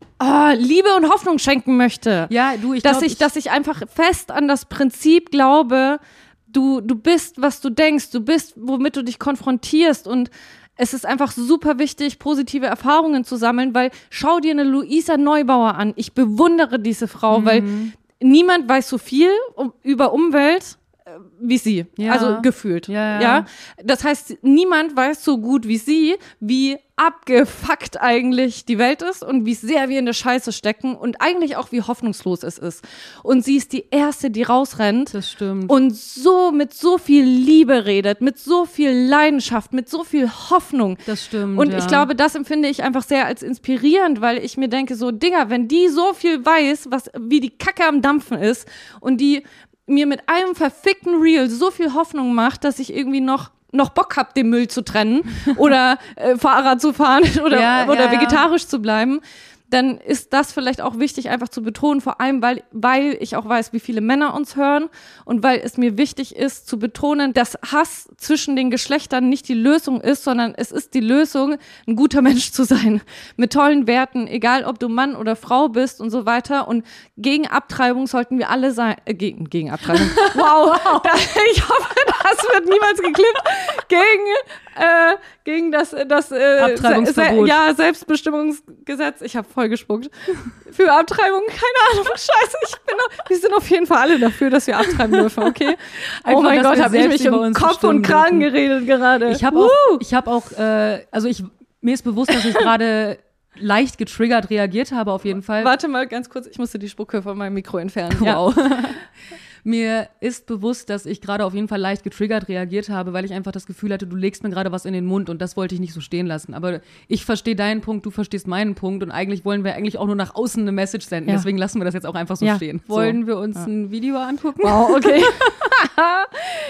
Liebe und Hoffnung schenken möchte. Ja, du, dass ich einfach fest an das Prinzip glaube, du bist, was du denkst, du bist, womit du dich konfrontierst und es ist einfach super wichtig, positive Erfahrungen zu sammeln, weil schau dir eine Luisa Neubauer an. Ich bewundere diese Frau, weil niemand weiß so viel über Umwelt wie sie, also gefühlt. Ja. Das heißt, niemand weiß so gut wie sie, wie abgefuckt eigentlich die Welt ist und wie sehr wir in der Scheiße stecken und eigentlich auch, wie hoffnungslos es ist. Und sie ist die Erste, die rausrennt. Das stimmt. Und so mit so viel Liebe redet, mit so viel Leidenschaft, mit so viel Hoffnung. Das stimmt, und ich glaube, das empfinde ich einfach sehr als inspirierend, weil ich mir denke so, Digga, wenn die so viel weiß, wie die Kacke am Dampfen ist und die mir mit einem verfickten Reel so viel Hoffnung macht, dass ich irgendwie noch Bock hab, den Müll zu trennen oder Fahrrad zu fahren oder vegetarisch zu bleiben, dann ist das vielleicht auch wichtig, einfach zu betonen, vor allem, weil ich auch weiß, wie viele Männer uns hören und weil es mir wichtig ist, zu betonen, dass Hass zwischen den Geschlechtern nicht die Lösung ist, sondern es ist die Lösung, ein guter Mensch zu sein, mit tollen Werten, egal ob du Mann oder Frau bist und so weiter. Und gegen Abtreibung sollten wir alle sein, gegen Abtreibung, wow. Ich hoffe, das wird niemals geklippt, gegen das Abtreibungsverbot. Selbstbestimmungsgesetz. Ich habe voll gespuckt. Für Abtreibung, keine Ahnung, scheiße. Wir sind auf jeden Fall alle dafür, dass wir abtreiben dürfen, okay? Einfach, oh mein Gott, habe ich mich um Kopf und Kragen geredet gerade. Ich habe auch, mir ist bewusst, dass ich gerade leicht getriggert reagiert habe, auf jeden Fall. Warte mal ganz kurz, ich musste die Spucke von meinem Mikro entfernen. Wow. Ja. Mir ist bewusst, dass ich gerade auf jeden Fall leicht getriggert reagiert habe, weil ich einfach das Gefühl hatte, du legst mir gerade was in den Mund und das wollte ich nicht so stehen lassen. Aber ich verstehe deinen Punkt, du verstehst meinen Punkt und eigentlich wollen wir auch nur nach außen eine Message senden. Ja. Deswegen lassen wir das jetzt auch einfach so stehen. Wollen wir uns ein Video angucken? Wow, okay.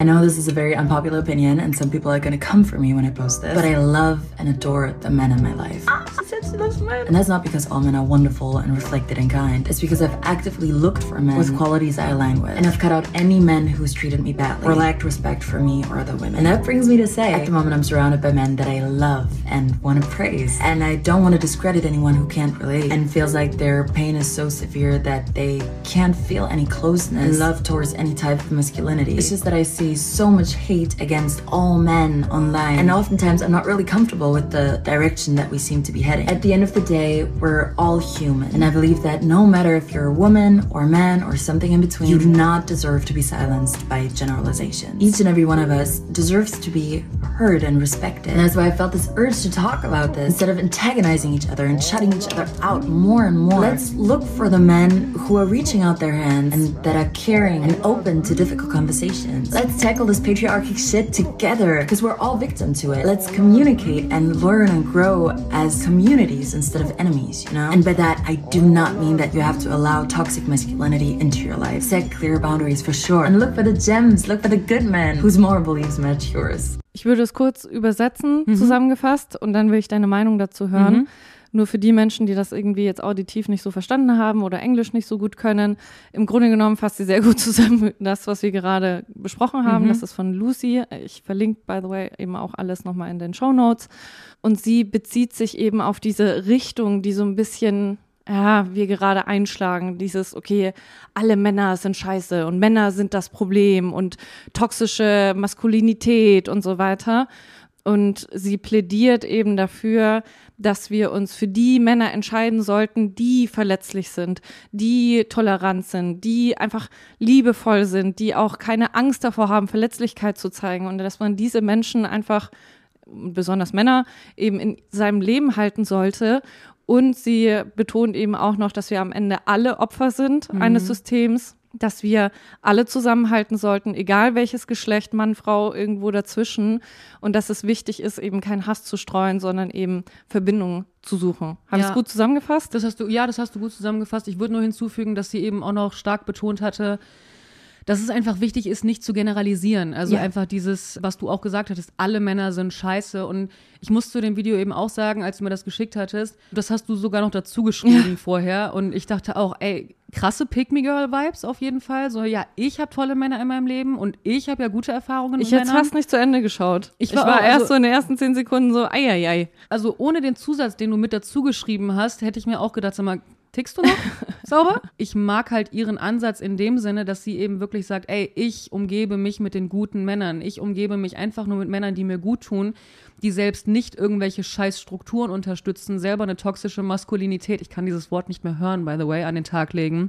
I know this is a very unpopular opinion and some people are going to come for me when I post this, but I love and adore the men in my life. She said she loves men. And that's not because all men are wonderful and reflected and kind. It's because I've actively looked for men with qualities I align with. And I've cut out any men who's treated me badly or lacked respect for me or other women. And that brings me to say, at the moment I'm surrounded by men that I love and want to praise. And I don't want to discredit anyone who can't relate and feels like their pain is so severe that they can't feel any closeness and love towards any type of masculinity. It's just that I see so much hate against all men online. And oftentimes I'm not really comfortable with the direction that we seem to be heading. At the end of the day, we're all human. And I believe that no matter if you're a woman or a man or something in between, you do not deserve to be silenced by generalizations. Each and every one of us deserves to be heard and respected. And that's why I felt this urge to talk about this. Instead of antagonizing each other and shutting each other out more and more, let's look for the men who are reaching out their hands and that are caring and open to difficult conversations. Let's tackle this patriarchy shit together because we're all victim to it. Let's communicate and learn and grow as communities instead of enemies, you know? And by that, I do not mean that you have to allow toxic masculinity into your life. Set clear boundaries for sure. And look for the gems, look for the good men whose moral beliefs match yours. Ich würde es kurz übersetzen, zusammengefasst, und dann will ich deine Meinung dazu hören. Nur für die Menschen, die das irgendwie jetzt auditiv nicht so verstanden haben oder Englisch nicht so gut können. Im Grunde genommen fasst sie sehr gut zusammen das, was wir gerade besprochen haben. Das ist von Lucy. Ich verlinke, by the way, eben auch alles nochmal in den Shownotes. Und sie bezieht sich eben auf diese Richtung, die so ein bisschen, ja, wir gerade einschlagen. Dieses, okay, alle Männer sind scheiße und Männer sind das Problem und toxische Maskulinität und so weiter. Und sie plädiert eben dafür, dass wir uns für die Männer entscheiden sollten, die verletzlich sind, die tolerant sind, die einfach liebevoll sind, die auch keine Angst davor haben, Verletzlichkeit zu zeigen, und dass man diese Menschen einfach, besonders Männer, eben in seinem Leben halten sollte. Und sie betont eben auch noch, dass wir am Ende alle Opfer sind eines Systems, dass wir alle zusammenhalten sollten, egal welches Geschlecht, Mann, Frau, irgendwo dazwischen, und dass es wichtig ist, eben keinen Hass zu streuen, sondern eben Verbindungen zu suchen. Habe ich es gut zusammengefasst? Das hast du gut zusammengefasst. Ich würde nur hinzufügen, dass sie eben auch noch stark betont hatte, dass es einfach wichtig ist, nicht zu generalisieren. Also einfach dieses, was du auch gesagt hattest, alle Männer sind scheiße. Und ich muss zu dem Video eben auch sagen, als du mir das geschickt hattest, das hast du sogar noch dazu geschrieben vorher. Und ich dachte auch, ey, krasse Pick-Me-Girl-Vibes auf jeden Fall. So, ja, ich habe tolle Männer in meinem Leben und ich habe ja gute Erfahrungen mit Männern. Ich hätte fast nicht zu Ende geschaut. Ich war erst so in den ersten 10 Sekunden so, ei. Also ohne den Zusatz, den du mit dazu geschrieben hast, hätte ich mir auch gedacht, sag mal, tickst du noch sauber? Ich mag halt ihren Ansatz in dem Sinne, dass sie eben wirklich sagt, ey, ich umgebe mich mit den guten Männern. Ich umgebe mich einfach nur mit Männern, die mir gut tun, die selbst nicht irgendwelche scheiß Strukturen unterstützen, selber eine toxische Maskulinität, ich kann dieses Wort nicht mehr hören, by the way, an den Tag legen.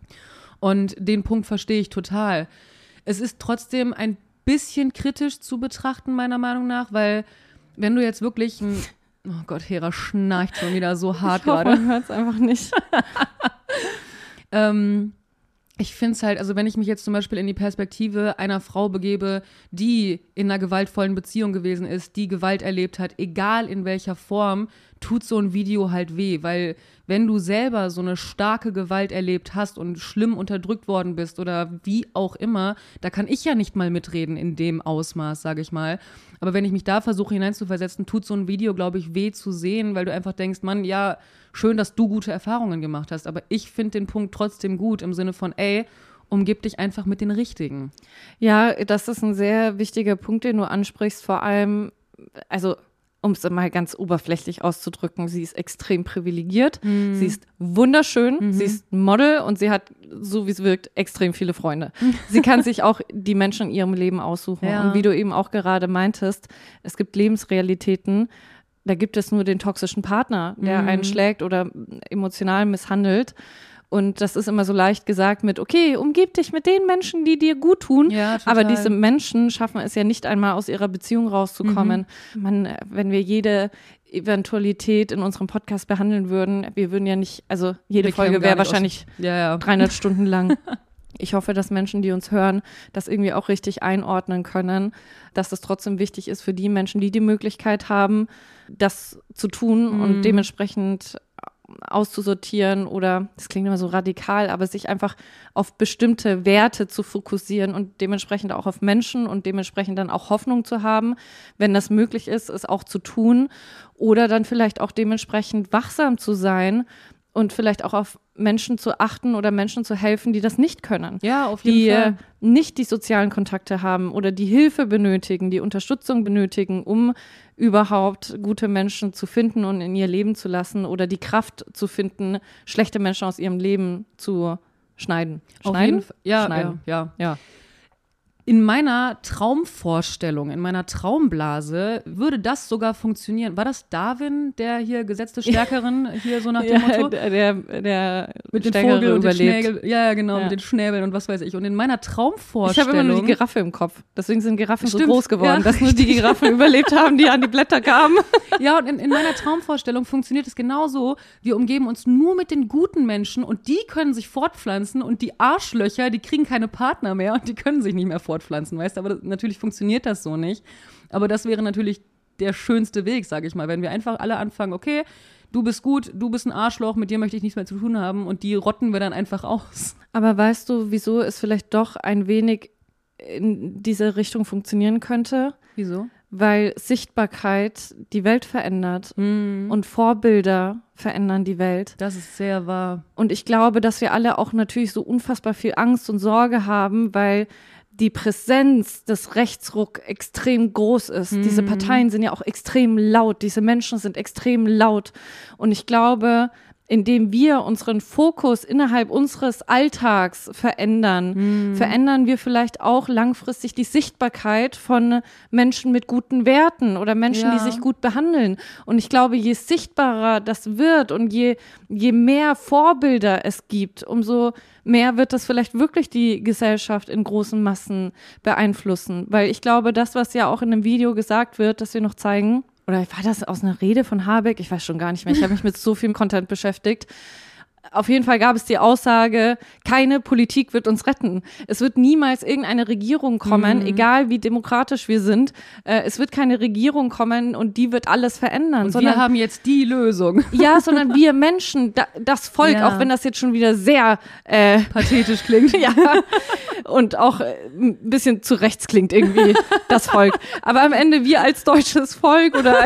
Und den Punkt verstehe ich total. Es ist trotzdem ein bisschen kritisch zu betrachten, meiner Meinung nach, weil wenn du jetzt wirklich oh Gott, Hera schnarcht schon wieder so hart gerade. Man hört es einfach nicht. Ich finde es halt, also wenn ich mich jetzt zum Beispiel in die Perspektive einer Frau begebe, die in einer gewaltvollen Beziehung gewesen ist, die Gewalt erlebt hat, egal in welcher Form, tut so ein Video halt weh, weil wenn du selber so eine starke Gewalt erlebt hast und schlimm unterdrückt worden bist oder wie auch immer, da kann ich ja nicht mal mitreden in dem Ausmaß, sage ich mal. Aber wenn ich mich da versuche hineinzuversetzen, tut so ein Video, glaube ich, weh zu sehen, weil du einfach denkst, Mann, ja, schön, dass du gute Erfahrungen gemacht hast, aber ich finde den Punkt trotzdem gut im Sinne von, ey, umgib dich einfach mit den Richtigen. Ja, das ist ein sehr wichtiger Punkt, den du ansprichst, vor allem, also um es mal ganz oberflächlich auszudrücken, sie ist extrem privilegiert, sie ist wunderschön, sie ist ein Model und sie hat, so wie es wirkt, extrem viele Freunde. Sie kann sich auch die Menschen in ihrem Leben aussuchen. Ja. Und wie du eben auch gerade meintest, es gibt Lebensrealitäten, da gibt es nur den toxischen Partner, der einen schlägt oder emotional misshandelt. Und das ist immer so leicht gesagt mit, okay, umgib dich mit den Menschen, die dir gut tun. Ja, aber diese Menschen schaffen es ja nicht einmal, aus ihrer Beziehung rauszukommen. Wenn wir jede Eventualität in unserem Podcast behandeln würden, wir würden ja nicht, also jede Folge wäre wahrscheinlich 300 Stunden lang. Ich hoffe, dass Menschen, die uns hören, das irgendwie auch richtig einordnen können, dass es trotzdem wichtig ist für die Menschen, die die Möglichkeit haben, das zu tun und dementsprechend auszusortieren oder, das klingt immer so radikal, aber sich einfach auf bestimmte Werte zu fokussieren und dementsprechend auch auf Menschen und dementsprechend dann auch Hoffnung zu haben, wenn das möglich ist, es auch zu tun oder dann vielleicht auch dementsprechend wachsam zu sein und vielleicht auch auf Menschen zu achten oder Menschen zu helfen, die das nicht können. Ja, auf jeden Fall. Die nicht die sozialen Kontakte haben oder die Hilfe benötigen, die Unterstützung benötigen, um überhaupt gute Menschen zu finden und in ihr Leben zu lassen oder die Kraft zu finden, schlechte Menschen aus ihrem Leben zu schneiden. Auf Schneiden? jeden Fall. Ja, Schneiden. ja. In meiner Traumvorstellung, in meiner Traumblase würde das sogar funktionieren. War das Darwin, der hier Gesetz des Stärkeren, hier so nach dem Motto? Der mit den Stärkere Vogel und den überlebt. Schnäbel. Ja, genau, Ja. mit den Schnäbeln und was weiß ich. Und in meiner Ich Traumvorstellung. habe immer nur die Giraffe im Kopf. Deswegen sind Giraffen so Stimmt, groß geworden, ja, dass nur die Giraffen überlebt haben, die an die Blätter kamen. Ja, und in meiner Traumvorstellung funktioniert es genauso. Wir umgeben uns nur mit den guten Menschen und die können sich fortpflanzen und die Arschlöcher, die kriegen keine Partner mehr und die können sich nicht mehr fortpflanzen, weißt du? Aber natürlich funktioniert das so nicht. Aber das wäre natürlich der schönste Weg, sage ich mal, wenn wir einfach alle anfangen, okay, du bist gut, du bist ein Arschloch, mit dir möchte ich nichts mehr zu tun haben und die rotten wir dann einfach aus. Aber weißt du, wieso es vielleicht doch ein wenig in diese Richtung funktionieren könnte? Wieso? Weil Sichtbarkeit die Welt verändert und Vorbilder verändern die Welt. Das ist sehr wahr. Und ich glaube, dass wir alle auch natürlich so unfassbar viel Angst und Sorge haben, weil die Präsenz des Rechtsruck extrem groß ist. Diese Parteien sind ja auch extrem laut, diese Menschen sind extrem laut. Und ich glaube, indem wir unseren Fokus innerhalb unseres Alltags verändern, verändern wir vielleicht auch langfristig die Sichtbarkeit von Menschen mit guten Werten oder Menschen, die sich gut behandeln. Und ich glaube, je sichtbarer das wird und je mehr Vorbilder es gibt, umso mehr wird das vielleicht wirklich die Gesellschaft in großen Massen beeinflussen. Weil ich glaube, das, was ja auch in dem Video gesagt wird, das wir noch zeigen, oder war das aus einer Rede von Habeck? Ich weiß schon gar nicht mehr. Ich habe mich mit so viel Content beschäftigt. Auf jeden Fall gab es die Aussage, keine Politik wird uns retten. Es wird niemals irgendeine Regierung kommen, egal wie demokratisch wir sind. Es wird keine Regierung kommen und die wird alles verändern. Und wir haben jetzt die Lösung. Ja, sondern wir Menschen, das Volk, auch wenn das jetzt schon wieder sehr pathetisch klingt. Ja, und auch ein bisschen zu rechts klingt irgendwie, das Volk. Aber am Ende wir als deutsches Volk oder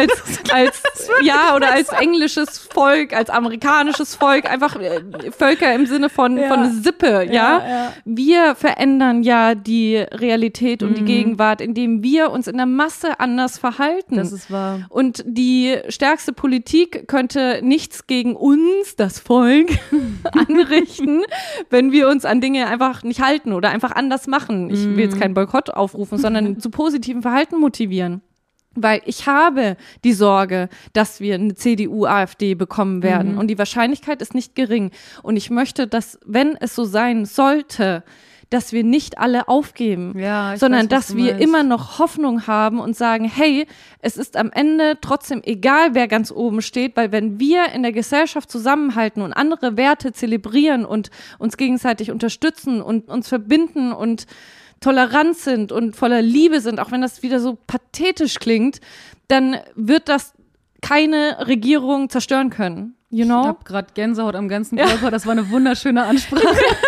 als englisches Volk, als amerikanisches Volk, einfach Völker im Sinne von Sippe, ja. Wir verändern ja die Realität und die Gegenwart, indem wir uns in der Masse anders verhalten. Das ist wahr. Und die stärkste Politik könnte nichts gegen uns, das Volk, anrichten, wenn wir uns an Dinge einfach nicht halten oder einfach anders machen. Ich will jetzt keinen Boykott aufrufen, sondern zu positivem Verhalten motivieren. Weil ich habe die Sorge, dass wir eine CDU, AfD bekommen werden. Und die Wahrscheinlichkeit ist nicht gering. Und ich möchte, dass, wenn es so sein sollte, dass wir nicht alle aufgeben, sondern dass wir immer noch Hoffnung haben und sagen, hey, es ist am Ende trotzdem egal, wer ganz oben steht, weil wenn wir in der Gesellschaft zusammenhalten und andere Werte zelebrieren und uns gegenseitig unterstützen und uns verbinden und tolerant sind und voller Liebe sind, auch wenn das wieder so pathetisch klingt, dann wird das keine Regierung zerstören können. You know? Ich habe gerade Gänsehaut am ganzen Körper. Das war eine wunderschöne Ansprache.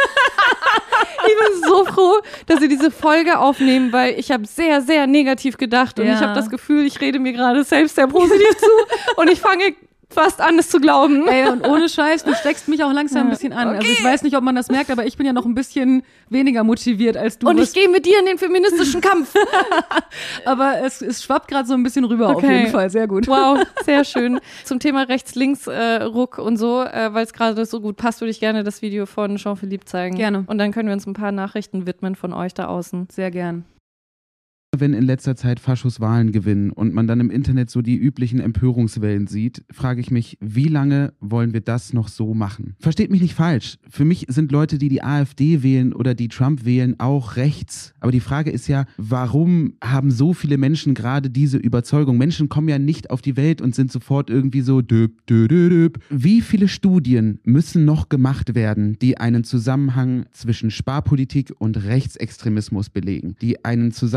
Ich bin so froh, dass Sie diese Folge aufnehmen, weil ich habe sehr, sehr negativ gedacht und ich habe das Gefühl, ich rede mir gerade selbst sehr positiv zu und ich fange fast an, es zu glauben. Ey, und ohne Scheiß, du steckst mich auch langsam ein bisschen an. Okay. Also ich weiß nicht, ob man das merkt, aber ich bin ja noch ein bisschen weniger motiviert als du. Und ich gehe mit dir in den feministischen Kampf. Aber es schwappt gerade so ein bisschen rüber, auf jeden Fall. Sehr gut. Wow, sehr schön. Zum Thema Rechts-Links-Ruck und so, weil es gerade so gut passt, würde ich gerne das Video von Jean-Philippe zeigen. Gerne. Und dann können wir uns ein paar Nachrichten widmen von euch da außen. Sehr gern. Wenn in letzter Zeit Faschos Wahlen gewinnen und man dann im Internet so die üblichen Empörungswellen sieht, frage ich mich, wie lange wollen wir das noch so machen? Versteht mich nicht falsch. Für mich sind Leute, die AfD wählen oder die Trump wählen, auch rechts. Aber die Frage ist ja, warum haben so viele Menschen gerade diese Überzeugung? Menschen kommen ja nicht auf die Welt und sind sofort irgendwie so düb, düb, düb, düb. Wie viele Studien müssen noch gemacht werden, die einen Zusammenhang zwischen Sparpolitik und Rechtsextremismus belegen? Die einen Zusammenhang zwischen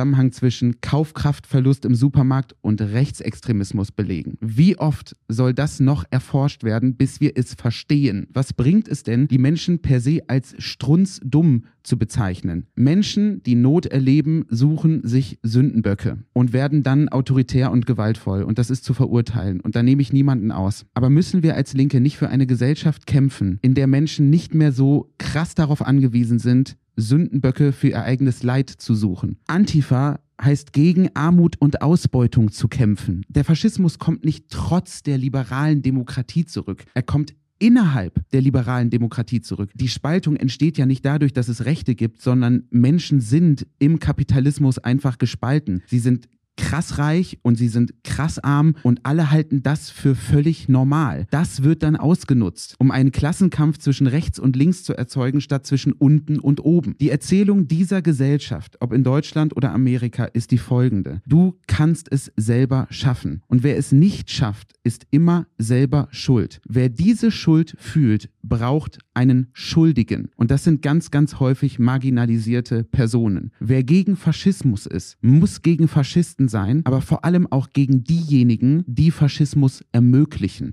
zwischen Kaufkraftverlust im Supermarkt und Rechtsextremismus belegen. Wie oft soll das noch erforscht werden, bis wir es verstehen? Was bringt es denn, die Menschen per se als strunzdumm zu bezeichnen? Menschen, die Not erleben, suchen sich Sündenböcke und werden dann autoritär und gewaltvoll. Und das ist zu verurteilen. Und da nehme ich niemanden aus. Aber müssen wir als Linke nicht für eine Gesellschaft kämpfen, in der Menschen nicht mehr so krass darauf angewiesen sind, Sündenböcke für ihr eigenes Leid zu suchen? Antifa heißt gegen Armut und Ausbeutung zu kämpfen. Der Faschismus kommt nicht trotz der liberalen Demokratie zurück. Er kommt innerhalb der liberalen Demokratie zurück. Die Spaltung entsteht ja nicht dadurch, dass es Rechte gibt, sondern Menschen sind im Kapitalismus einfach gespalten. Sie sind krass reich und sie sind krass arm und alle halten das für völlig normal. Das wird dann ausgenutzt, um einen Klassenkampf zwischen rechts und links zu erzeugen, statt zwischen unten und oben. Die Erzählung dieser Gesellschaft, ob in Deutschland oder Amerika, ist die folgende: Du kannst es selber schaffen. Und wer es nicht schafft, ist immer selber schuld. Wer diese Schuld fühlt, braucht einen Schuldigen. Und das sind ganz, ganz häufig marginalisierte Personen. Wer gegen Faschismus ist, muss gegen Faschisten sein, aber vor allem auch gegen diejenigen, die Faschismus ermöglichen.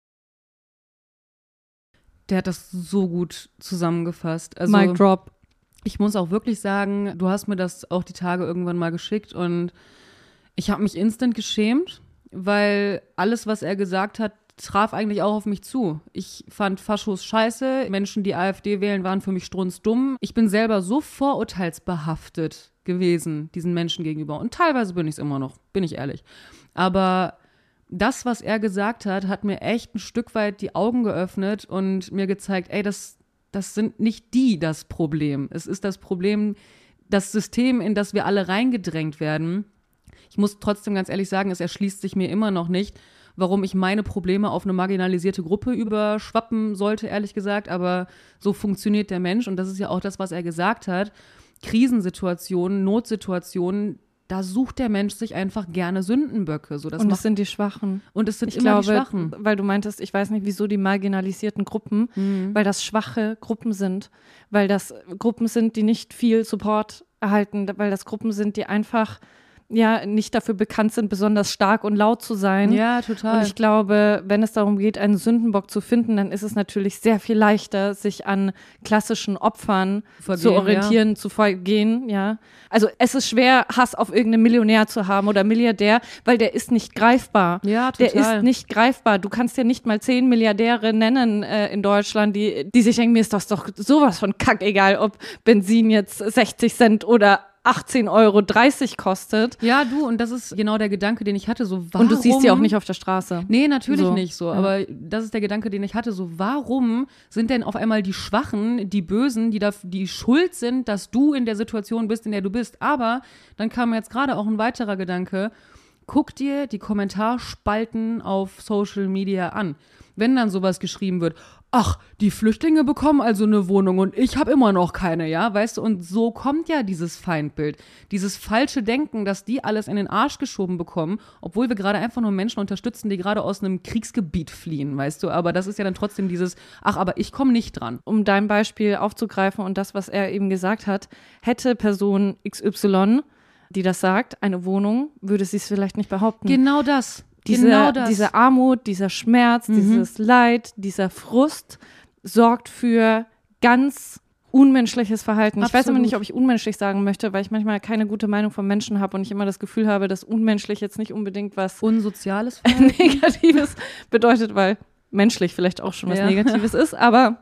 Der hat das so gut zusammengefasst. Also, Mic drop. Ich muss auch wirklich sagen, du hast mir das auch die Tage irgendwann mal geschickt und ich habe mich instant geschämt, weil alles, was er gesagt hat, traf eigentlich auch auf mich zu. Ich fand Faschos scheiße. Menschen, die AfD wählen, waren für mich strunzdumm. Ich bin selber so vorurteilsbehaftet gewesen, diesen Menschen gegenüber. Und teilweise bin ich es immer noch, bin ich ehrlich. Aber das, was er gesagt hat, hat mir echt ein Stück weit die Augen geöffnet und mir gezeigt, ey, das sind nicht das Problem. Es ist das Problem, das System, in das wir alle reingedrängt werden. Ich muss trotzdem ganz ehrlich sagen, es erschließt sich mir immer noch nicht, warum ich meine Probleme auf eine marginalisierte Gruppe überschwappen sollte, ehrlich gesagt. Aber so funktioniert der Mensch und das ist ja auch das, was er gesagt hat. Krisensituationen, Notsituationen, da sucht der Mensch sich einfach gerne Sündenböcke. So, Und es sind die Schwachen. Und es sind Ich immer glaube, die Schwachen. weil du meintest, ich weiß nicht, wieso die marginalisierten Gruppen, weil das schwache Gruppen sind, weil das Gruppen sind, die nicht viel Support erhalten, weil das Gruppen sind, die einfach nicht dafür bekannt sind, besonders stark und laut zu sein. Ja, total. Und ich glaube, wenn es darum geht, einen Sündenbock zu finden, dann ist es natürlich sehr viel leichter, sich an klassischen Opfern zu orientieren, zu vergehen, ja. Also es ist schwer, Hass auf irgendeinen Millionär zu haben oder Milliardär, weil der ist nicht greifbar. Ja, total. Der ist nicht greifbar. Du kannst ja nicht mal 10 Milliardäre nennen in Deutschland, die sich denken, mir ist das doch sowas von kackegal, ob Benzin jetzt 60 Cent oder 18,30 € kostet. Ja, du, und das ist genau der Gedanke, den ich hatte, so warum... Und du siehst sie auch nicht auf der Straße. Nee, natürlich so. nicht so, aber das ist der Gedanke, den ich hatte, so warum sind denn auf einmal die Schwachen, die Bösen, die schuld sind, dass du in der Situation bist, in der du bist. Aber dann kam jetzt gerade auch ein weiterer Gedanke, guck dir die Kommentarspalten auf Social Media an. Wenn dann sowas geschrieben wird, ach, die Flüchtlinge bekommen also eine Wohnung und ich habe immer noch keine, ja, weißt du, und so kommt ja dieses Feindbild, dieses falsche Denken, dass die alles in den Arsch geschoben bekommen, obwohl wir gerade einfach nur Menschen unterstützen, die gerade aus einem Kriegsgebiet fliehen, weißt du, aber das ist ja dann trotzdem dieses, ach, aber ich komme nicht dran. Um dein Beispiel aufzugreifen und das, was er eben gesagt hat, hätte Person XY, die das sagt, eine Wohnung, würde sie es vielleicht nicht behaupten. Genau das. Diese Armut, dieser Schmerz, dieses Leid, dieser Frust sorgt für ganz unmenschliches Verhalten. Absolut. Ich weiß immer nicht, ob ich unmenschlich sagen möchte, weil ich manchmal keine gute Meinung von Menschen habe und ich immer das Gefühl habe, dass unmenschlich jetzt nicht unbedingt was Unsoziales Negatives bedeutet, weil menschlich vielleicht auch schon was Negatives ist, aber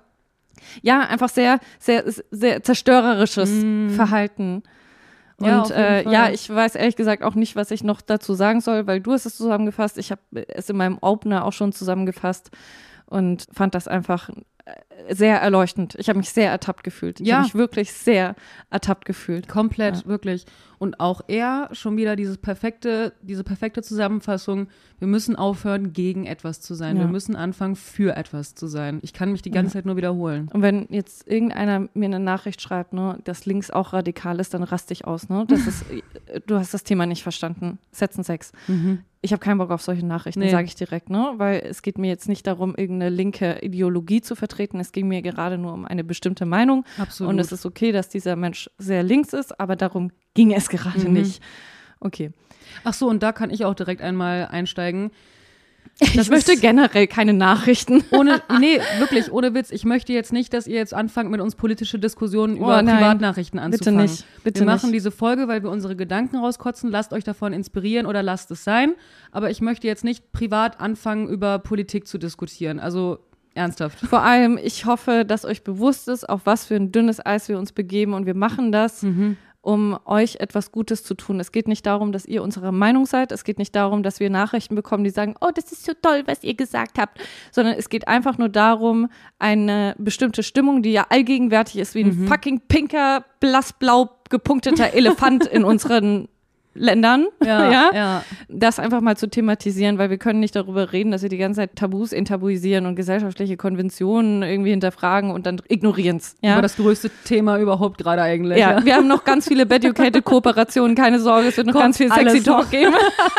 ja, einfach sehr, sehr, sehr zerstörerisches Verhalten. Und ich weiß ehrlich gesagt auch nicht, was ich noch dazu sagen soll, weil du hast es zusammengefasst. Ich habe es in meinem Opener auch schon zusammengefasst und fand das einfach sehr erleuchtend. Ich habe mich sehr ertappt gefühlt. Ich habe mich wirklich sehr ertappt gefühlt. Komplett, wirklich. Und auch er schon wieder diese perfekte Zusammenfassung. Wir müssen aufhören, gegen etwas zu sein. Ja. Wir müssen anfangen, für etwas zu sein. Ich kann mich die ganze Zeit nur wiederholen. Und wenn jetzt irgendeiner mir eine Nachricht schreibt, ne, dass links auch radikal ist, dann raste ich aus. Ne? Du hast das Thema nicht verstanden. Setzen 6. Ich habe keinen Bock auf solche Nachrichten, sage ich direkt, ne? Weil es geht mir jetzt nicht darum, irgendeine linke Ideologie zu vertreten. Es ging mir gerade nur um eine bestimmte Meinung. Absolut. Und es ist okay, dass dieser Mensch sehr links ist, aber darum ging es gerade nicht. Okay. Ach so, und da kann ich auch direkt einmal einsteigen. Ich möchte generell keine Nachrichten. Nee, wirklich, ohne Witz. Ich möchte jetzt nicht, dass ihr jetzt anfangt, mit uns politische Diskussionen über Privatnachrichten anzufangen. Bitte nicht. Bitte wir machen diese Folge, weil wir unsere Gedanken rauskotzen. Lasst euch davon inspirieren oder lasst es sein. Aber ich möchte jetzt nicht privat anfangen, über Politik zu diskutieren. Also ernsthaft. Vor allem, ich hoffe, dass euch bewusst ist, auf was für ein dünnes Eis wir uns begeben. Und wir machen das, um euch etwas Gutes zu tun. Es geht nicht darum, dass ihr unserer Meinung seid. Es geht nicht darum, dass wir Nachrichten bekommen, die sagen, oh, das ist so toll, was ihr gesagt habt. Sondern es geht einfach nur darum, eine bestimmte Stimmung, die ja allgegenwärtig ist, wie ein fucking pinker, blassblau gepunkteter Elefant in unseren Ländern, das einfach mal zu thematisieren, weil wir können nicht darüber reden, dass wir die ganze Zeit Tabus enttabuisieren und gesellschaftliche Konventionen irgendwie hinterfragen und dann ignorieren es. Ja? Aber das größte Thema überhaupt gerade eigentlich. Ja, wir haben noch ganz viele Bed-Educated-Kooperationen, keine Sorge, es wird noch ganz viel Sexy Talk geben.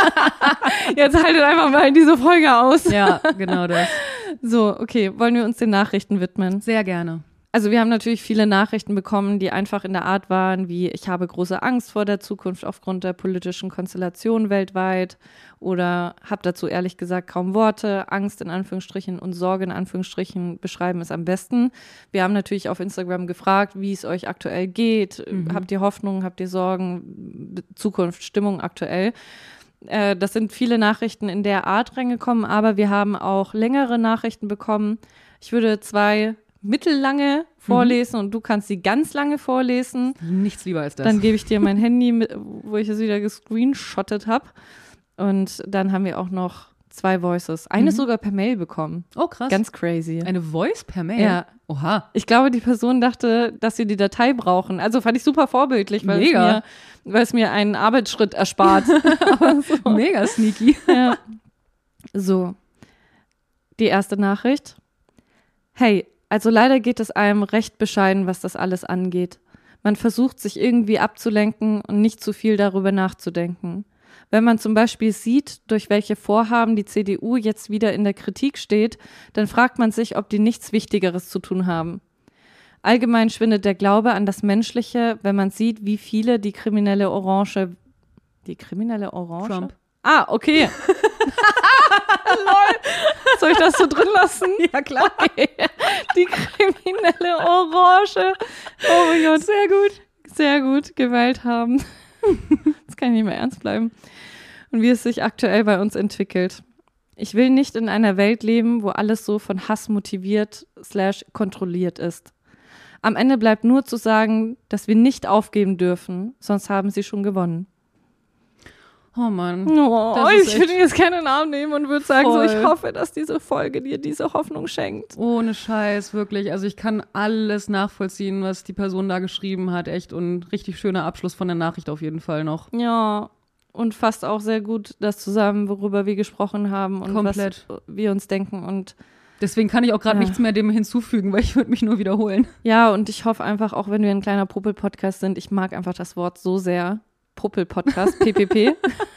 Jetzt haltet einfach mal in diese Folge aus. Ja, genau das. So, okay, wollen wir uns den Nachrichten widmen? Sehr gerne. Also wir haben natürlich viele Nachrichten bekommen, die einfach in der Art waren, wie ich habe große Angst vor der Zukunft aufgrund der politischen Konstellation weltweit oder habe dazu ehrlich gesagt kaum Worte. Angst in Anführungsstrichen und Sorge in Anführungsstrichen beschreiben es am besten. Wir haben natürlich auf Instagram gefragt, wie es euch aktuell geht. Habt ihr Hoffnung, habt ihr Sorgen, Zukunft, Stimmung aktuell? Das sind viele Nachrichten in der Art reingekommen, aber wir haben auch längere Nachrichten bekommen. Ich würde 2 mittellange vorlesen und du kannst sie ganz lange vorlesen. Nichts lieber als das. Dann gebe ich dir mein Handy, wo ich es wieder gescreenshottet habe. Und dann haben wir auch noch 2 Voices. Eine sogar per Mail bekommen. Oh, krass. Ganz crazy. Eine Voice per Mail? Ja. Oha. Ich glaube, die Person dachte, dass sie die Datei brauchen. Also fand ich super vorbildlich, weil es mir einen Arbeitsschritt erspart. So. Mega sneaky. Ja. So. Die erste Nachricht. Hey, also leider geht es einem recht bescheiden, was das alles angeht. Man versucht, sich irgendwie abzulenken und nicht zu viel darüber nachzudenken. Wenn man zum Beispiel sieht, durch welche Vorhaben die CDU jetzt wieder in der Kritik steht, dann fragt man sich, ob die nichts Wichtigeres zu tun haben. Allgemein schwindet der Glaube an das Menschliche, wenn man sieht, wie viele die kriminelle Orange. Trump. Ah, okay. Lol. Soll ich das so drin lassen? Ja, klar. Okay. Die kriminelle Orange. Oh mein Gott. Sehr gut. Sehr gut gewählt haben. Das kann ich nicht mehr ernst bleiben. Und wie es sich aktuell bei uns entwickelt. Ich will nicht in einer Welt leben, wo alles so von Hass motiviert / kontrolliert ist. Am Ende bleibt nur zu sagen, dass wir nicht aufgeben dürfen, sonst haben sie schon gewonnen. Oh Mann. Ich würde jetzt keinen Namen nehmen und würde sagen, so, ich hoffe, dass diese Folge dir diese Hoffnung schenkt. Ohne Scheiß, wirklich. Also ich kann alles nachvollziehen, was die Person da geschrieben hat. Echt und richtig schöner Abschluss von der Nachricht auf jeden Fall noch. Ja, und fasst auch sehr gut das zusammen, worüber wir gesprochen haben und komplett, was wir uns denken. Und deswegen kann ich auch gerade nichts mehr dem hinzufügen, weil ich würde mich nur wiederholen. Ja, und ich hoffe einfach, auch wenn wir ein kleiner Popel-Podcast sind, ich mag einfach das Wort so sehr. Popel-Podcast, PPP.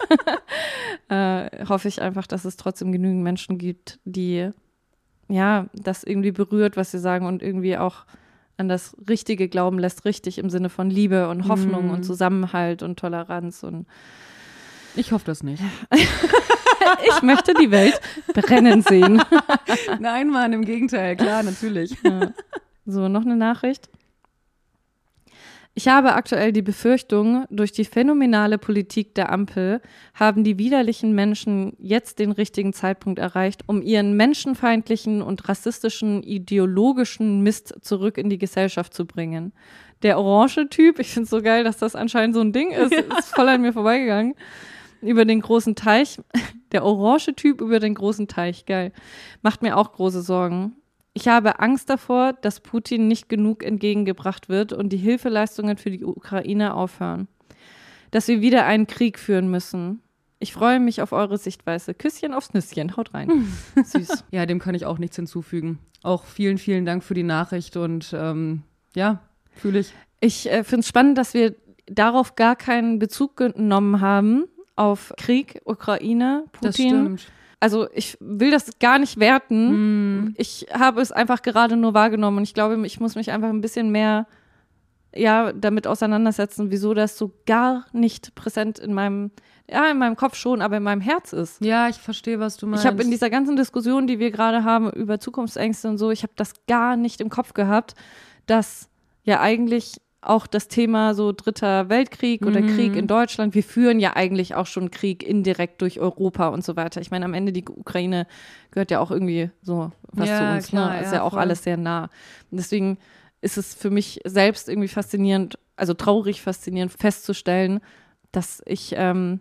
Hoffe ich einfach, dass es trotzdem genügend Menschen gibt, die das irgendwie berührt, was sie sagen und irgendwie auch an das Richtige glauben lässt, richtig im Sinne von Liebe und Hoffnung und Zusammenhalt und Toleranz. Und ich hoffe das nicht. Ich möchte die Welt brennen sehen. Nein, Mann, im Gegenteil, klar, natürlich. Ja. So, noch eine Nachricht. Ich habe aktuell die Befürchtung, durch die phänomenale Politik der Ampel haben die widerlichen Menschen jetzt den richtigen Zeitpunkt erreicht, um ihren menschenfeindlichen und rassistischen, ideologischen Mist zurück in die Gesellschaft zu bringen. Der orange Typ, ich finde es so geil, dass das anscheinend so ein Ding ist, ist voll an mir vorbeigegangen, über den großen Teich. Der orange Typ über den großen Teich, geil. Macht mir auch große Sorgen. Ich habe Angst davor, dass Putin nicht genug entgegengebracht wird und die Hilfeleistungen für die Ukraine aufhören. Dass wir wieder einen Krieg führen müssen. Ich freue mich auf eure Sichtweise. Küsschen aufs Nüsschen, haut rein. Süß. Ja, dem kann ich auch nichts hinzufügen. Auch vielen, vielen Dank für die Nachricht und fühle ich. Ich finde es spannend, dass wir darauf gar keinen Bezug genommen haben, auf Krieg, Ukraine, Putin. Das stimmt. Also ich will das gar nicht werten. Ich habe es einfach gerade nur wahrgenommen und ich glaube, ich muss mich einfach ein bisschen mehr damit auseinandersetzen, wieso das so gar nicht präsent in meinem Kopf schon, aber in meinem Herz ist. Ja, ich verstehe, was du meinst. Ich habe in dieser ganzen Diskussion, die wir gerade haben über Zukunftsängste und so, ich habe das gar nicht im Kopf gehabt, dass ja eigentlich auch das Thema so Dritter Weltkrieg oder Krieg in Deutschland, wir führen ja eigentlich auch schon Krieg indirekt durch Europa und so weiter. Ich meine, am Ende die Ukraine gehört ja auch irgendwie so was zu uns, klar, ne? Ist ja auch voll. Alles sehr nah. Und deswegen ist es für mich selbst irgendwie faszinierend, also traurig faszinierend festzustellen, dass ich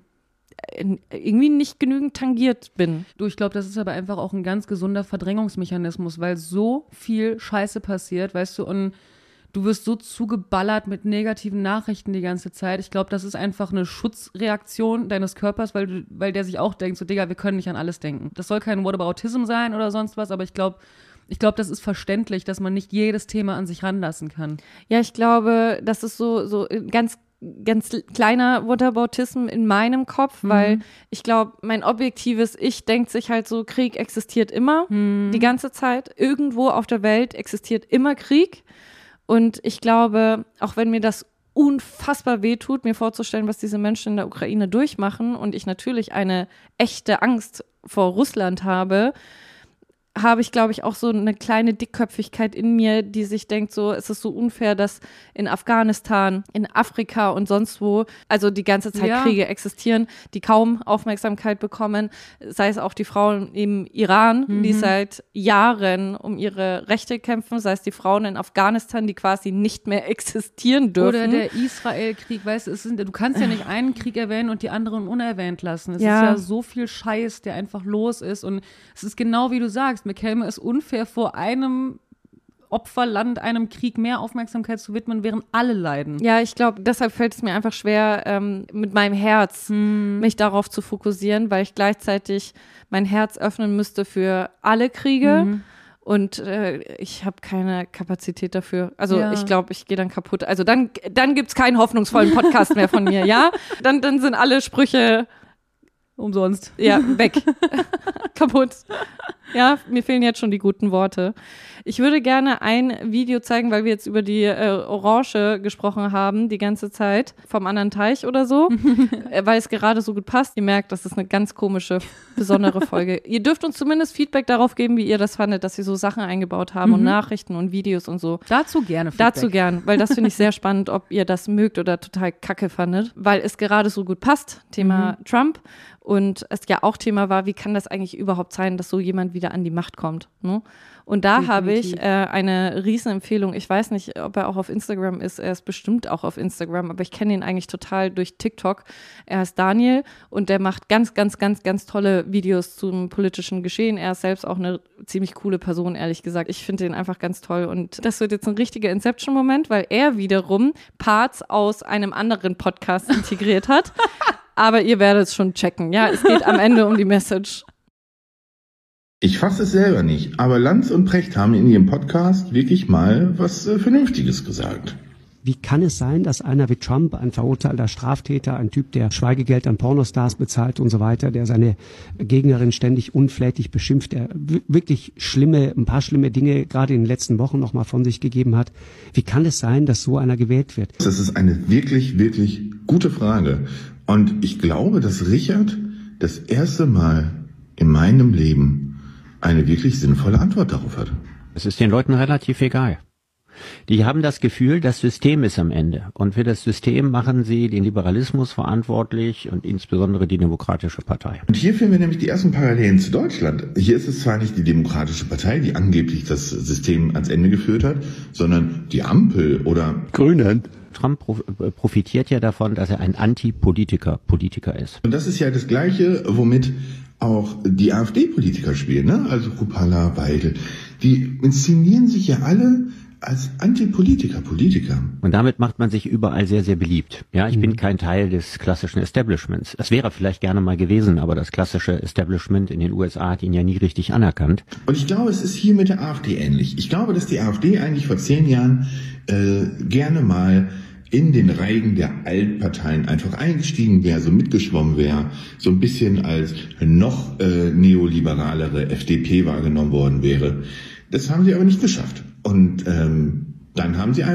irgendwie nicht genügend tangiert bin. Du, ich glaube, das ist aber einfach auch ein ganz gesunder Verdrängungsmechanismus, weil so viel Scheiße passiert, weißt du, und du wirst so zugeballert mit negativen Nachrichten die ganze Zeit. Ich glaube, das ist einfach eine Schutzreaktion deines Körpers, weil der sich auch denkt, so Digga, wir können nicht an alles denken. Das soll kein Whataboutism sein oder sonst was, aber ich glaube, das ist verständlich, dass man nicht jedes Thema an sich ranlassen kann. Ja, ich glaube, das ist so ganz kleiner Whataboutism in meinem Kopf, weil ich glaube, mein objektives Ich denkt sich halt so, Krieg existiert immer, die ganze Zeit. Irgendwo auf der Welt existiert immer Krieg. Und ich glaube, auch wenn mir das unfassbar wehtut, mir vorzustellen, was diese Menschen in der Ukraine durchmachen und ich natürlich eine echte Angst vor Russland habe ich, glaube ich, auch so eine kleine Dickköpfigkeit in mir, die sich denkt, so, es ist so unfair, dass in Afghanistan, in Afrika und sonst wo, also die ganze Zeit Kriege existieren, die kaum Aufmerksamkeit bekommen, sei es auch die Frauen im Iran, die seit Jahren um ihre Rechte kämpfen, sei es die Frauen in Afghanistan, die quasi nicht mehr existieren dürfen. Oder der Israel-Krieg, weißt du, du kannst ja nicht einen Krieg erwähnen und die anderen unerwähnt lassen. Es ist ja so viel Scheiß, der einfach los ist und es ist genau wie du sagst, mir käme es unfair vor, einem Opferland, einem Krieg mehr Aufmerksamkeit zu widmen, während alle leiden. Ja, ich glaube, deshalb fällt es mir einfach schwer, mit meinem Herz mich darauf zu fokussieren, weil ich gleichzeitig mein Herz öffnen müsste für alle Kriege. Und ich habe keine Kapazität dafür. Also ich glaube, ich gehe dann kaputt. Also dann gibt's keinen hoffnungsvollen Podcast mehr von mir, ja? Dann sind alle Sprüche umsonst. Ja, weg. Kaputt. Ja, mir fehlen jetzt schon die guten Worte. Ich würde gerne ein Video zeigen, weil wir jetzt über die Orange gesprochen haben, die ganze Zeit, vom anderen Teich oder so, weil es gerade so gut passt. Ihr merkt, das ist eine ganz komische, besondere Folge. Ihr dürft uns zumindest Feedback darauf geben, wie ihr das fandet, dass wir so Sachen eingebaut haben und Nachrichten und Videos und so. Dazu gerne Feedback. Dazu gern, weil das finde ich sehr spannend, ob ihr das mögt oder total kacke fandet, weil es gerade so gut passt, Thema Trump. Und es ja auch Thema war, wie kann das eigentlich überhaupt sein, dass so jemand wieder an die Macht kommt, ne? Und da habe ich eine Riesenempfehlung. Ich weiß nicht, ob er auch auf Instagram ist. Er ist bestimmt auch auf Instagram, aber ich kenne ihn eigentlich total durch TikTok. Er ist Daniel und der macht ganz, ganz, ganz, ganz tolle Videos zum politischen Geschehen. Er ist selbst auch eine ziemlich coole Person, ehrlich gesagt. Ich finde ihn einfach ganz toll und das wird jetzt ein richtiger Inception-Moment, weil er wiederum Parts aus einem anderen Podcast integriert hat. Aber ihr werdet es schon checken. Ja, es geht am Ende um die Message. Ich fasse es selber nicht, aber Lanz und Precht haben in ihrem Podcast wirklich mal was Vernünftiges gesagt. Wie kann es sein, dass einer wie Trump, ein verurteilter Straftäter, ein Typ, der Schweigegeld an Pornostars bezahlt und so weiter, der seine Gegnerin ständig unflätig beschimpft, der wirklich ein paar schlimme Dinge gerade in den letzten Wochen noch mal von sich gegeben hat. Wie kann es sein, dass so einer gewählt wird? Das ist eine wirklich, wirklich gute Frage. Und ich glaube, dass Richard das erste Mal in meinem Leben eine wirklich sinnvolle Antwort darauf hat. Es ist den Leuten relativ egal. Die haben das Gefühl, das System ist am Ende. Und für das System machen sie den Liberalismus verantwortlich und insbesondere die Demokratische Partei. Und hier finden wir nämlich die ersten Parallelen zu Deutschland. Hier ist es zwar nicht die Demokratische Partei, die angeblich das System ans Ende geführt hat, sondern die Ampel oder Grünen. Trump profitiert ja davon, dass er ein Anti-Politiker ist. Und das ist ja das Gleiche, womit auch die AfD-Politiker spielen, ne? Also Rupalla, Weidel. Die inszenieren sich ja alle als Antipolitiker. Und damit macht man sich überall sehr, sehr beliebt. Ja, ich bin kein Teil des klassischen Establishments. Es wäre vielleicht gerne mal gewesen, aber das klassische Establishment in den USA hat ihn ja nie richtig anerkannt. Und ich glaube, es ist hier mit der AfD ähnlich. Ich glaube, dass die AfD eigentlich vor 10 Jahren gerne mal in den Reigen der Altparteien einfach eingestiegen wäre, so mitgeschwommen wäre, so ein bisschen als noch neoliberalere FDP wahrgenommen worden wäre. Das haben sie aber nicht geschafft. Und dann haben sie einfach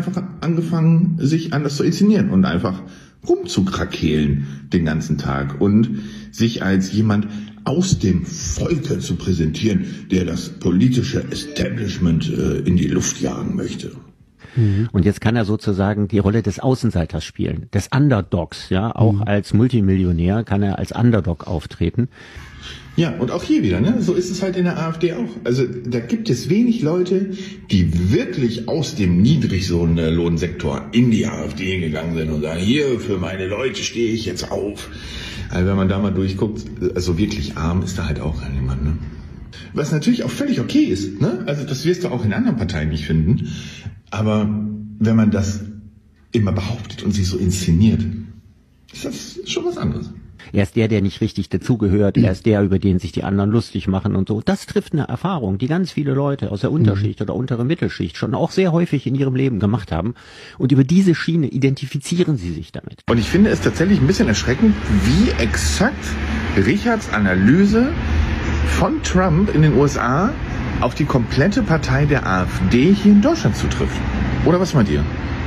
angefangen, sich anders zu inszenieren und einfach rumzukrakehlen den ganzen Tag und sich als jemand aus dem Volke zu präsentieren, der das politische Establishment in die Luft jagen möchte. Und jetzt kann er sozusagen die Rolle des Außenseiters spielen, des Underdogs, ja, auch als Multimillionär kann er als Underdog auftreten. Ja, und auch hier wieder, ne? So ist es halt in der AfD auch. Also da gibt es wenig Leute, die wirklich aus dem Niedriglohnsektor in die AfD gegangen sind und sagen, hier, für meine Leute stehe ich jetzt auf. Also wenn man da mal durchguckt, also wirklich arm ist da halt auch niemand, ne? Was natürlich auch völlig okay ist, ne? Also das wirst du auch in anderen Parteien nicht finden. Aber wenn man das immer behauptet und sich so inszeniert, ist das schon was anderes. Er ist der nicht richtig dazugehört, er ist der, über den sich die anderen lustig machen und so. Das trifft eine Erfahrung, die ganz viele Leute aus der Unterschicht oder unteren Mittelschicht schon auch sehr häufig in ihrem Leben gemacht haben. Und über diese Schiene identifizieren sie sich damit. Und ich finde es tatsächlich ein bisschen erschreckend, wie exakt Richards Analyse von Trump in den USA auf die komplette Partei der AfD hier in Deutschland zutrifft. Oder was meint ihr?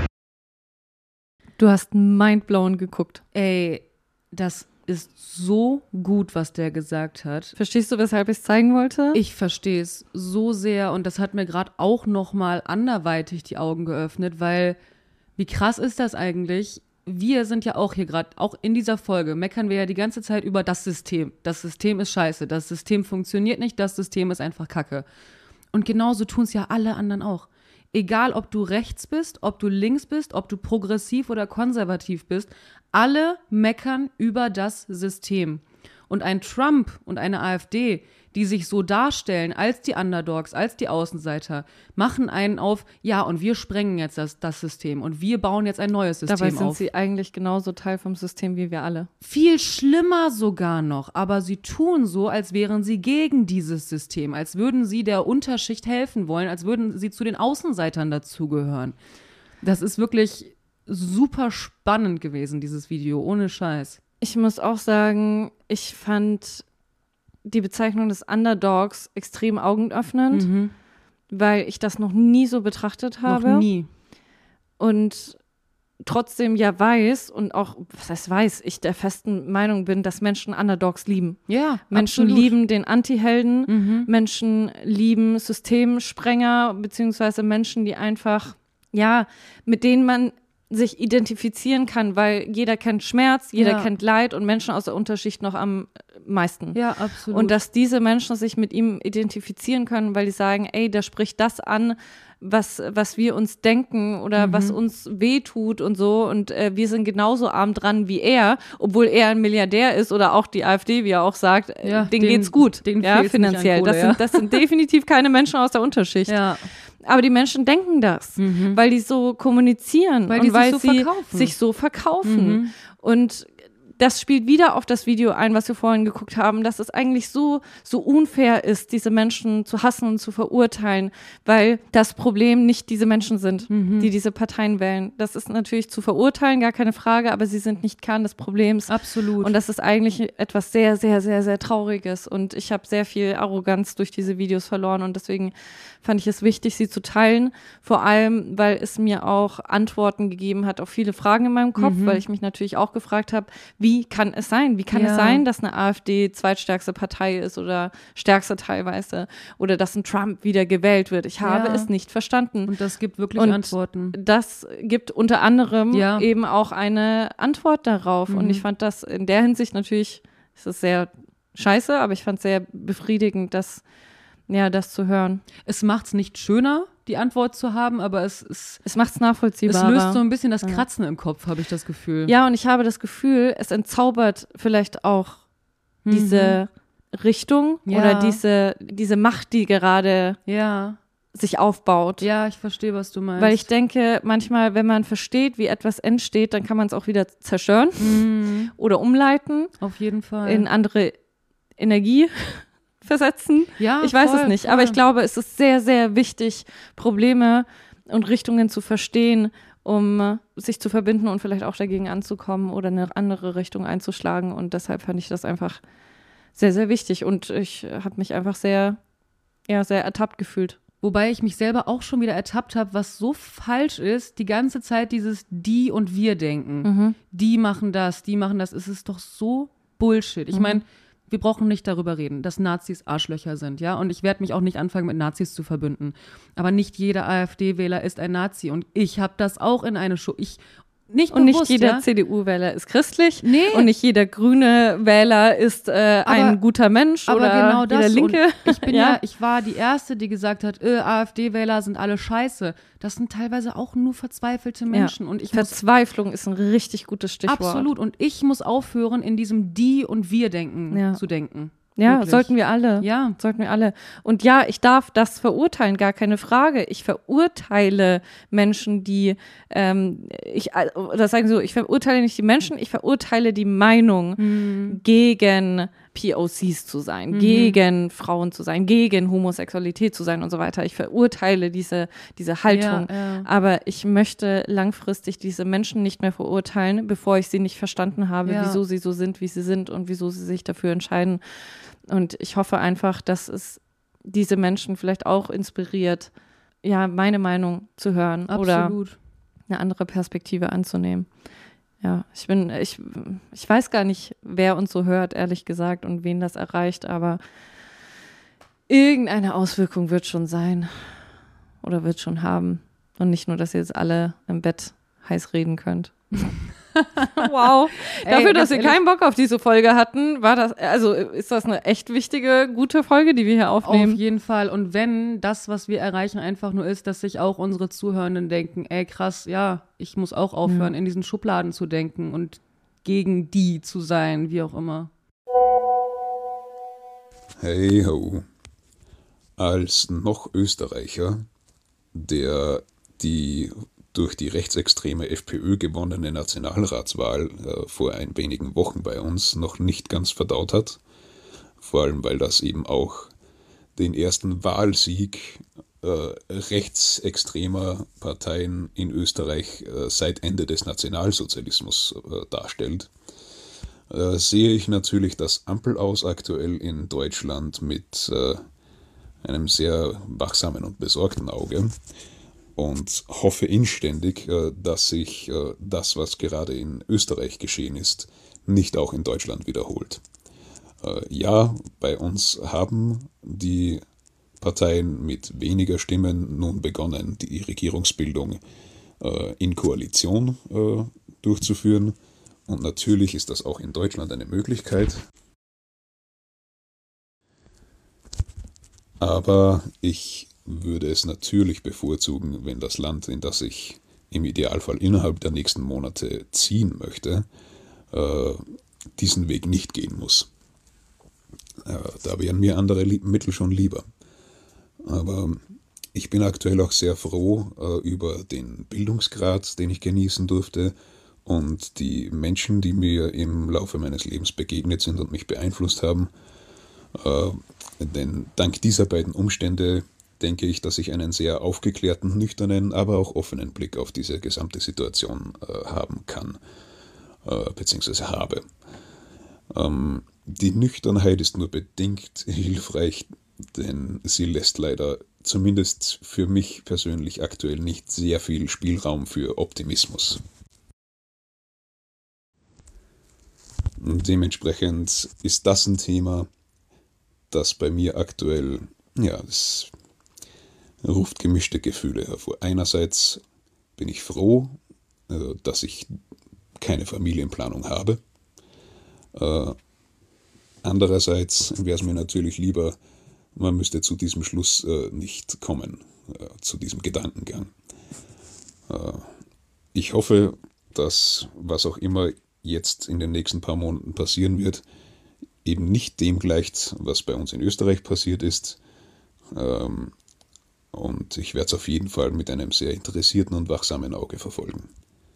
Du hast mindblown geguckt. Ey, das ist so gut, was der gesagt hat. Verstehst du, weshalb ich es zeigen wollte? Ich verstehe es so sehr und das hat mir gerade auch nochmal anderweitig die Augen geöffnet, weil wie krass ist das eigentlich? Wir sind ja auch hier gerade, auch in dieser Folge, meckern wir ja die ganze Zeit über das System. Das System ist scheiße, das System funktioniert nicht, das System ist einfach Kacke. Und genauso tun es ja alle anderen auch. Egal, ob du rechts bist, ob du links bist, ob du progressiv oder konservativ bist, alle meckern über das System. Und ein Trump und eine AfD, die sich so darstellen als die Underdogs, als die Außenseiter, machen einen auf, ja, und wir sprengen jetzt das System und wir bauen jetzt ein neues System auf. Dabei sind sie eigentlich genauso Teil vom System wie wir alle. Viel schlimmer sogar noch, aber sie tun so, als wären sie gegen dieses System, als würden sie der Unterschicht helfen wollen, als würden sie zu den Außenseitern dazugehören. Das ist wirklich super spannend gewesen, dieses Video, ohne Scheiß. Ich muss auch sagen, ich fand die Bezeichnung des Underdogs extrem augenöffnend, weil ich das noch nie so betrachtet habe. Noch nie. Und trotzdem ja weiß und auch, was heißt weiß, ich der festen Meinung bin, dass Menschen Underdogs lieben. Ja, Menschen absolut. lieben den Anti-Helden, Menschen lieben Systemsprenger, beziehungsweise Menschen, die einfach, ja, mit denen man sich identifizieren kann, weil jeder kennt Schmerz, jeder kennt Leid und Menschen aus der Unterschicht noch am meisten. Ja, absolut. Und dass diese Menschen sich mit ihm identifizieren können, weil die sagen, ey, der spricht das an, was wir uns denken oder was uns wehtut und so und wir sind genauso arm dran wie er, obwohl er ein Milliardär ist oder auch die AfD, wie er auch sagt, denen geht's gut, ja, finanziell. Kohle, das sind definitiv keine Menschen aus der Unterschicht. Ja. Aber die Menschen denken das, weil die so kommunizieren weil und weil sie verkaufen. sich so verkaufen. Und das spielt wieder auf das Video ein, was wir vorhin geguckt haben, dass es eigentlich so unfair ist, diese Menschen zu hassen und zu verurteilen, weil das Problem nicht diese Menschen sind, die diese Parteien wählen. Das ist natürlich zu verurteilen, gar keine Frage, aber sie sind nicht Kern des Problems. Absolut. Und das ist eigentlich etwas sehr, sehr, sehr, sehr Trauriges. Und ich habe sehr viel Arroganz durch diese Videos verloren und deswegen fand ich es wichtig, sie zu teilen. Vor allem, weil es mir auch Antworten gegeben hat auf viele Fragen in meinem Kopf, weil ich mich natürlich auch gefragt habe, wie kann es sein? Wie kann es sein, dass eine AfD zweitstärkste Partei ist oder stärkste teilweise oder dass ein Trump wieder gewählt wird? Ich habe es nicht verstanden. Und das gibt wirklich und Antworten. Das gibt unter anderem eben auch eine Antwort darauf. Und ich fand das in der Hinsicht natürlich, es ist sehr scheiße, aber ich fand es sehr befriedigend, das zu hören. Es macht es nicht schöner, die Antwort zu haben, aber es macht es nachvollziehbarer. Es löst so ein bisschen das Kratzen im Kopf, habe ich das Gefühl. Ja, und ich habe das Gefühl, es entzaubert vielleicht auch diese Richtung oder diese Macht, die gerade sich aufbaut. Ja, ich verstehe, was du meinst. Weil ich denke, manchmal, wenn man versteht, wie etwas entsteht, dann kann man es auch wieder zerstören oder umleiten. Auf jeden Fall. In andere Energie versetzen. Ja, ich weiß es nicht, aber ich glaube, es ist sehr, sehr wichtig, Probleme und Richtungen zu verstehen, um sich zu verbinden und vielleicht auch dagegen anzukommen oder eine andere Richtung einzuschlagen. Und deshalb fand ich das einfach sehr, sehr wichtig. Und ich habe mich einfach sehr, sehr ertappt gefühlt Wobei ich mich selber auch schon wieder ertappt habe, was so falsch ist, die ganze Zeit dieses Die und Wir denken. Die machen das. Es ist doch so Bullshit. Ich meine, wir brauchen nicht darüber reden, dass Nazis Arschlöcher sind, ja. Und ich werde mich auch nicht anfangen, mit Nazis zu verbünden. Aber nicht jeder AfD-Wähler ist ein Nazi. Und ich habe das auch in eine Nicht und bewusst, nicht jeder ja? CDU-Wähler ist christlich. Nee. Und nicht jeder grüne Wähler ist ein guter Mensch aber oder genau das. jeder Linke. Und ich bin ich war die Erste, die gesagt hat, AfD-Wähler sind alle scheiße. Das sind teilweise auch nur verzweifelte Menschen. Und ich Verzweiflung ist ein richtig gutes Stichwort. Absolut. Und ich muss aufhören, in diesem Die- und Wir-Denken zu denken. Ja, Wirklich. sollten wir alle. Ja. Sollten wir alle. Und ja, ich darf das verurteilen, gar keine Frage. Ich verurteile Menschen, die, ich verurteile nicht die Menschen, ich verurteile die Meinung, gegen POCs zu sein, gegen Frauen zu sein, gegen Homosexualität zu sein und so weiter. Ich verurteile diese Haltung. Ja. Aber ich möchte langfristig diese Menschen nicht mehr verurteilen, bevor ich sie nicht verstanden habe, wieso sie so sind, wie sie sind und wieso sie sich dafür entscheiden. Und ich hoffe einfach, dass es diese Menschen vielleicht auch inspiriert, ja, meine Meinung zu hören oder eine andere Perspektive anzunehmen. Ja, ich weiß gar nicht, wer uns so hört, ehrlich gesagt, und wen das erreicht, aber irgendeine Auswirkung wird schon sein oder wird schon haben. Und nicht nur, dass ihr jetzt alle im Bett heiß reden könnt. Wow. Dafür, dass wir keinen Bock auf diese Folge hatten, ist das eine echt wichtige, gute Folge, die wir hier aufnehmen. Auf jeden Fall. Und wenn das, was wir erreichen, einfach nur ist, dass sich auch unsere Zuhörenden denken, ey krass, ja, ich muss auch aufhören, in diesen Schubladen zu denken und gegen die zu sein, wie auch immer. Hey ho. Als noch Österreicher, der die durch die rechtsextreme FPÖ gewonnene Nationalratswahl vor ein wenigen Wochen bei uns noch nicht ganz verdaut hat. Vor allem, weil das eben auch den ersten Wahlsieg rechtsextremer Parteien in Österreich seit Ende des Nationalsozialismus darstellt. Sehe ich natürlich das Ampel-Aus aktuell in Deutschland mit einem sehr wachsamen und besorgten Auge. Und hoffe inständig, dass sich das, was gerade in Österreich geschehen ist, nicht auch in Deutschland wiederholt. Ja, bei uns haben die Parteien mit weniger Stimmen nun begonnen, die Regierungsbildung in Koalition durchzuführen. Und natürlich ist das auch in Deutschland eine Möglichkeit. Aber ich würde es natürlich bevorzugen, wenn das Land, in das ich im Idealfall innerhalb der nächsten Monate ziehen möchte, diesen Weg nicht gehen muss. Da wären mir andere Mittel schon lieber. Aber ich bin aktuell auch sehr froh über den Bildungsgrad, den ich genießen durfte, und die Menschen, die mir im Laufe meines Lebens begegnet sind und mich beeinflusst haben. Denn dank dieser beiden Umstände denke ich, dass ich einen sehr aufgeklärten, nüchternen, aber auch offenen Blick auf diese gesamte Situation haben kann, beziehungsweise habe. Die Nüchternheit ist nur bedingt hilfreich, denn sie lässt leider zumindest für mich persönlich aktuell nicht sehr viel Spielraum für Optimismus. Und dementsprechend ist das ein Thema, das bei mir aktuell, es ruft gemischte Gefühle hervor. Einerseits bin ich froh, dass ich keine Familienplanung habe. Andererseits wäre es mir natürlich lieber, man müsste zu diesem Schluss nicht kommen, zu diesem Gedankengang. Ich hoffe, dass was auch immer jetzt in den nächsten paar Monaten passieren wird, eben nicht dem gleicht, was bei uns in Österreich passiert ist. Und ich werde es auf jeden Fall mit einem sehr interessierten und wachsamen Auge verfolgen.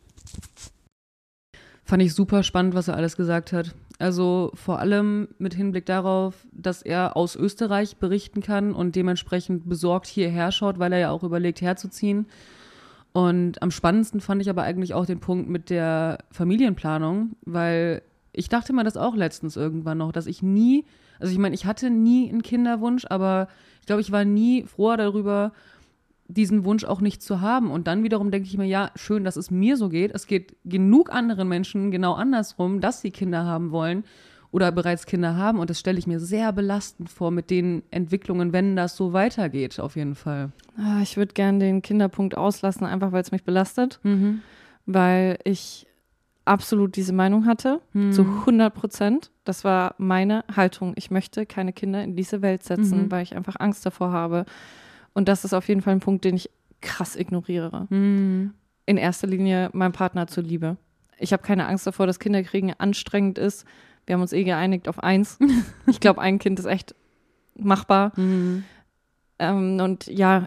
Fand ich super spannend, was er alles gesagt hat. Also vor allem mit Hinblick darauf, dass er aus Österreich berichten kann und dementsprechend besorgt hierher schaut, weil er ja auch überlegt, herzuziehen. Und am spannendsten fand ich aber eigentlich auch den Punkt mit der Familienplanung, weil ich dachte mir das auch letztens irgendwann noch, dass ich nie, also ich meine, ich hatte nie einen Kinderwunsch, aber Ich glaube, ich war nie froher darüber, diesen Wunsch auch nicht zu haben. Und dann wiederum denke ich mir, ja, schön, dass es mir so geht. Es geht genug anderen Menschen genau andersrum, dass sie Kinder haben wollen oder bereits Kinder haben. Und das stelle ich mir sehr belastend vor mit den Entwicklungen, wenn das so weitergeht, auf jeden Fall. Ich würde gerne den Kinderpunkt auslassen, einfach weil es mich belastet, weil ich absolut diese Meinung hatte, zu 100%. Das war meine Haltung. Ich möchte keine Kinder in diese Welt setzen, weil ich einfach Angst davor habe. Und das ist auf jeden Fall ein Punkt, den ich krass ignoriere. In erster Linie meinem Partner zuliebe. Ich habe keine Angst davor, dass Kinderkriegen anstrengend ist. Wir haben uns geeinigt auf 1. Ich glaube, ein Kind ist echt machbar. Und ja,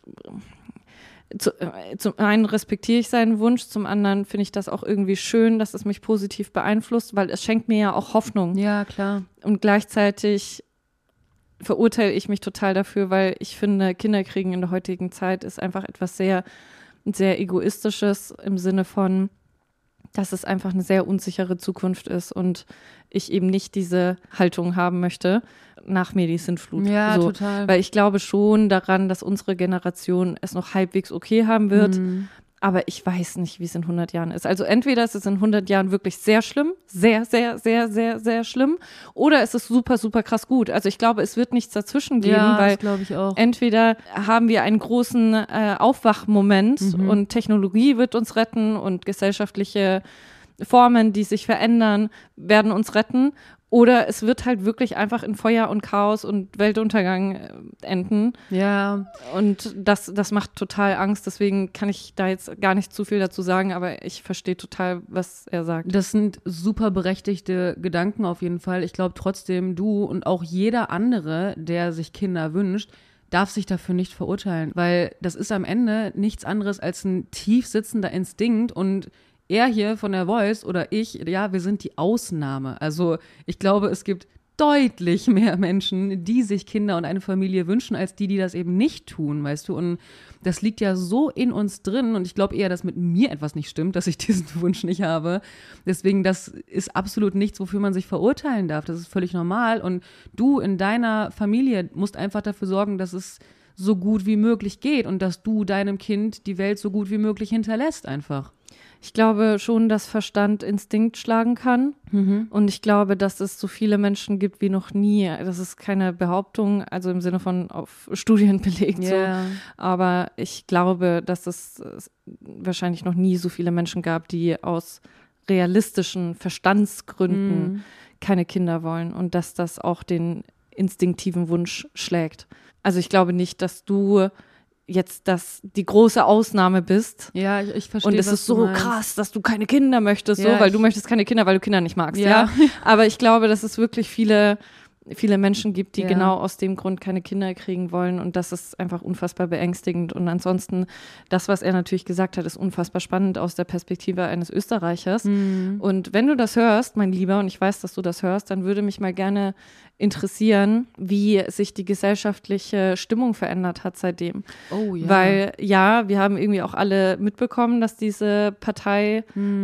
zum einen respektiere ich seinen Wunsch, zum anderen finde ich das auch irgendwie schön, dass es mich positiv beeinflusst, weil es schenkt mir ja auch Hoffnung. Ja, klar. Und gleichzeitig verurteile ich mich total dafür, weil ich finde, Kinderkriegen in der heutigen Zeit ist einfach etwas sehr, sehr Egoistisches im Sinne von, dass es einfach eine sehr unsichere Zukunft ist und ich eben nicht diese Haltung haben möchte, nach mir die Sintflut. Ja, so, total. Weil ich glaube schon daran, dass unsere Generation es noch halbwegs okay haben wird, aber ich weiß nicht, wie es in 100 Jahren ist. Also entweder ist es in 100 Jahren wirklich sehr schlimm, sehr, sehr, sehr, sehr, sehr schlimm, oder es ist super, super krass gut. Also ich glaube, es wird nichts dazwischen geben, weil das glaube ich auch. Entweder haben wir einen großen Aufwachmoment und Technologie wird uns retten und gesellschaftliche Formen, die sich verändern, werden uns retten. Oder es wird halt wirklich einfach in Feuer und Chaos und Weltuntergang enden. Ja. Und das macht total Angst. Deswegen kann ich da jetzt gar nicht zu viel dazu sagen, aber ich verstehe total, was er sagt. Das sind super berechtigte Gedanken auf jeden Fall. Ich glaube trotzdem, du und auch jeder andere, der sich Kinder wünscht, darf sich dafür nicht verurteilen. Weil das ist am Ende nichts anderes als ein tief sitzender Instinkt und er hier von der Voice oder ich, ja, wir sind die Ausnahme. Also ich glaube, es gibt deutlich mehr Menschen, die sich Kinder und eine Familie wünschen, als die das eben nicht tun, weißt du. Und das liegt ja so in uns drin und ich glaube eher, dass mit mir etwas nicht stimmt, dass ich diesen Wunsch nicht habe. Deswegen, das ist absolut nichts, wofür man sich verurteilen darf. Das ist völlig normal und du in deiner Familie musst einfach dafür sorgen, dass es so gut wie möglich geht und dass du deinem Kind die Welt so gut wie möglich hinterlässt einfach. Ich glaube schon, dass Verstand Instinkt schlagen kann. Und ich glaube, dass es so viele So gibt wie noch nie. Das ist keine Behauptung, also im Sinne von auf Studien belegt. Yeah. So. Aber ich glaube, dass es wahrscheinlich noch nie so viele Menschen gab, die aus realistischen Verstandsgründen keine Kinder wollen. Und dass das auch den instinktiven Wunsch schlägt. Also ich glaube nicht, dass du jetzt die große Ausnahme bist. Ja, ich verstehe. Und es ist so krass, dass du keine Kinder möchtest, ja, so, weil du möchtest keine Kinder, weil du Kinder nicht magst. Ja. Aber ich glaube, dass es wirklich viele Menschen gibt, die genau aus dem Grund keine Kinder kriegen wollen. Und das ist einfach unfassbar beängstigend. Und ansonsten, das, was er natürlich gesagt hat, ist unfassbar spannend aus der Perspektive eines Österreichers. Und wenn du das hörst, mein Lieber, und ich weiß, dass du das hörst, dann würde mich mal gerne interessieren, wie sich die gesellschaftliche Stimmung verändert hat seitdem. Oh ja. Weil ja, wir haben irgendwie auch alle mitbekommen, dass diese Partei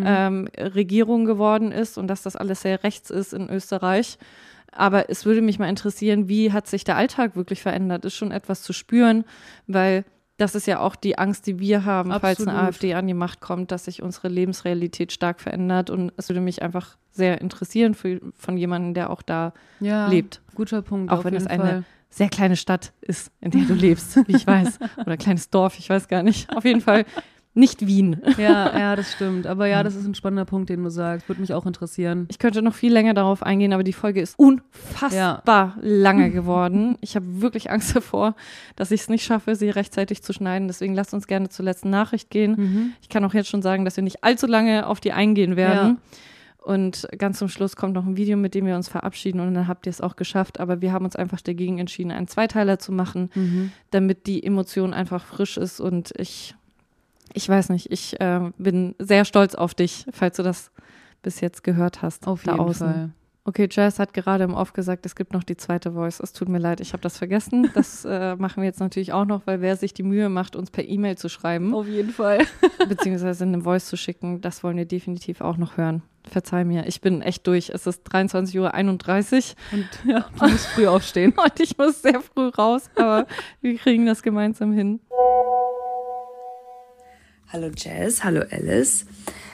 Regierung geworden ist und dass das alles sehr rechts ist in Österreich. Aber es würde mich mal interessieren, wie hat sich der Alltag wirklich verändert? Ist schon etwas zu spüren, weil das ist ja auch die Angst, die wir haben, falls eine AfD an die Macht kommt, dass sich unsere Lebensrealität stark verändert. Und es würde mich einfach sehr interessieren von jemandem, der auch da lebt. Guter Punkt. Auch wenn es eine sehr kleine Stadt ist, in der du lebst, wie ich weiß. Oder ein kleines Dorf, ich weiß gar nicht. Auf jeden Fall nicht Wien. Ja, das stimmt. Aber ja, das ist ein spannender Punkt, den du sagst. Würde mich auch interessieren. Ich könnte noch viel länger darauf eingehen, aber die Folge ist unfassbar lange geworden. Ich habe wirklich Angst davor, dass ich es nicht schaffe, sie rechtzeitig zu schneiden. Deswegen lasst uns gerne zur letzten Nachricht gehen. Ich kann auch jetzt schon sagen, dass wir nicht allzu lange auf die eingehen werden. Ja. Und ganz zum Schluss kommt noch ein Video, mit dem wir uns verabschieden und dann habt ihr es auch geschafft. Aber wir haben uns einfach dagegen entschieden, einen Zweiteiler zu machen, damit die Emotion einfach frisch ist und ich weiß nicht, ich bin sehr stolz auf dich, falls du das bis jetzt gehört hast. Auf jeden Fall. Okay, Jazz hat gerade im Off gesagt, es gibt noch die zweite Voice. Es tut mir leid, ich habe das vergessen. Das machen wir jetzt natürlich auch noch, weil wer sich die Mühe macht, uns per E-Mail zu schreiben. Auf jeden Fall. Beziehungsweise eine Voice zu schicken, das wollen wir definitiv auch noch hören. verzeih mir, ich bin echt durch. Es ist 23:31 Uhr. Und ja, du musst früh aufstehen. Und ich muss sehr früh raus, aber wir kriegen das gemeinsam hin. Hallo Jazz, hallo Alice.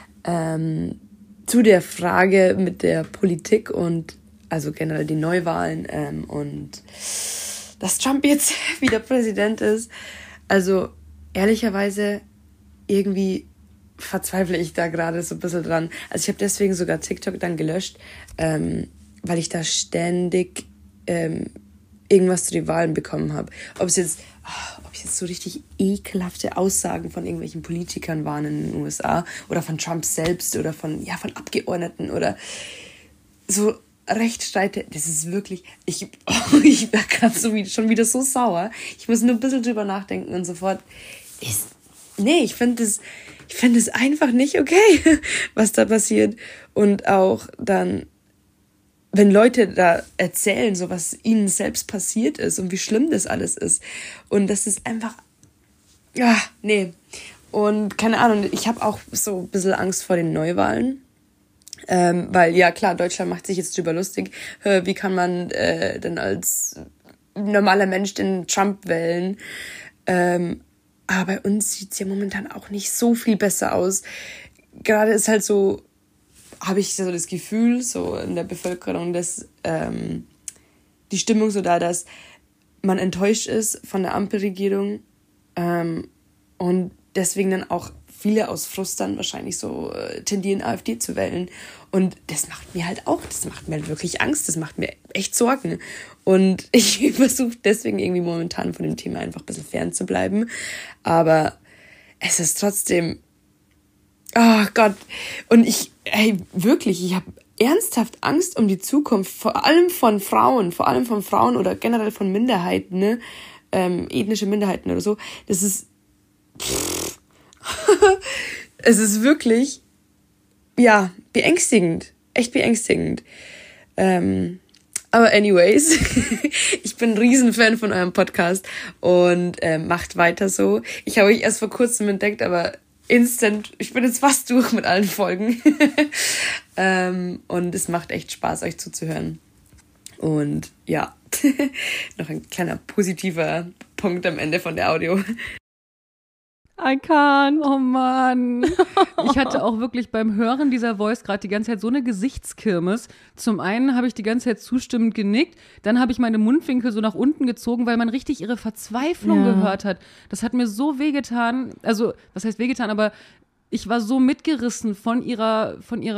Zu der Frage mit der Politik und also generell die Neuwahlen und dass Trump jetzt wieder Präsident ist. Also ehrlicherweise irgendwie verzweifle ich da gerade so ein bisschen dran. Also ich habe deswegen sogar TikTok dann gelöscht, weil ich da ständig irgendwas zu den Wahlen bekommen habe. Ob es jetzt so richtig ekelhafte Aussagen von irgendwelchen Politikern waren in den USA oder von Trump selbst oder von Abgeordneten oder so Rechtsstreite. Das ist wirklich, ich war gerade schon wieder so sauer. Ich muss nur ein bisschen drüber nachdenken und sofort. Ich finde es einfach nicht okay, was da passiert. Und auch dann, wenn Leute da erzählen, so was ihnen selbst passiert ist und wie schlimm das alles ist. Und das ist einfach, Und keine Ahnung, ich habe auch so ein bisschen Angst vor den Neuwahlen. Weil, ja klar, Deutschland macht sich jetzt drüber lustig. Wie kann man denn als normaler Mensch den Trump wählen? Aber bei uns sieht es ja momentan auch nicht so viel besser aus. Gerade ist halt so, habe ich so das Gefühl, so in der Bevölkerung, dass die Stimmung so da, dass man enttäuscht ist von der Ampelregierung und deswegen dann auch viele aus Frust dann wahrscheinlich so tendieren, AfD zu wählen. Und das macht mir halt wirklich Angst, das macht mir echt Sorgen. Und ich versuche deswegen irgendwie momentan von dem Thema einfach ein bisschen fern zu bleiben. Aber es ist trotzdem, oh Gott. Und ich habe ernsthaft Angst um die Zukunft, vor allem von Frauen oder generell von Minderheiten, ne? Ethnische Minderheiten oder so. Das ist, es ist wirklich, beängstigend. Echt beängstigend. Aber anyways, ich bin ein Riesenfan von eurem Podcast und macht weiter so. Ich habe euch erst vor kurzem entdeckt, aber instant, ich bin jetzt fast durch mit allen Folgen. Und es macht echt Spaß, euch zuzuhören. Und ja, noch ein kleiner positiver Punkt am Ende von der Audio. I can't. Oh Mann. Ich hatte auch wirklich beim Hören dieser Voice gerade die ganze Zeit so eine Gesichtskirmes. Zum einen habe ich die ganze Zeit zustimmend genickt, dann habe ich meine Mundwinkel so nach unten gezogen, weil man richtig ihre Verzweiflung gehört hat. Das hat mir so wehgetan. Also, was heißt wehgetan, aber ich war so mitgerissen von ihrer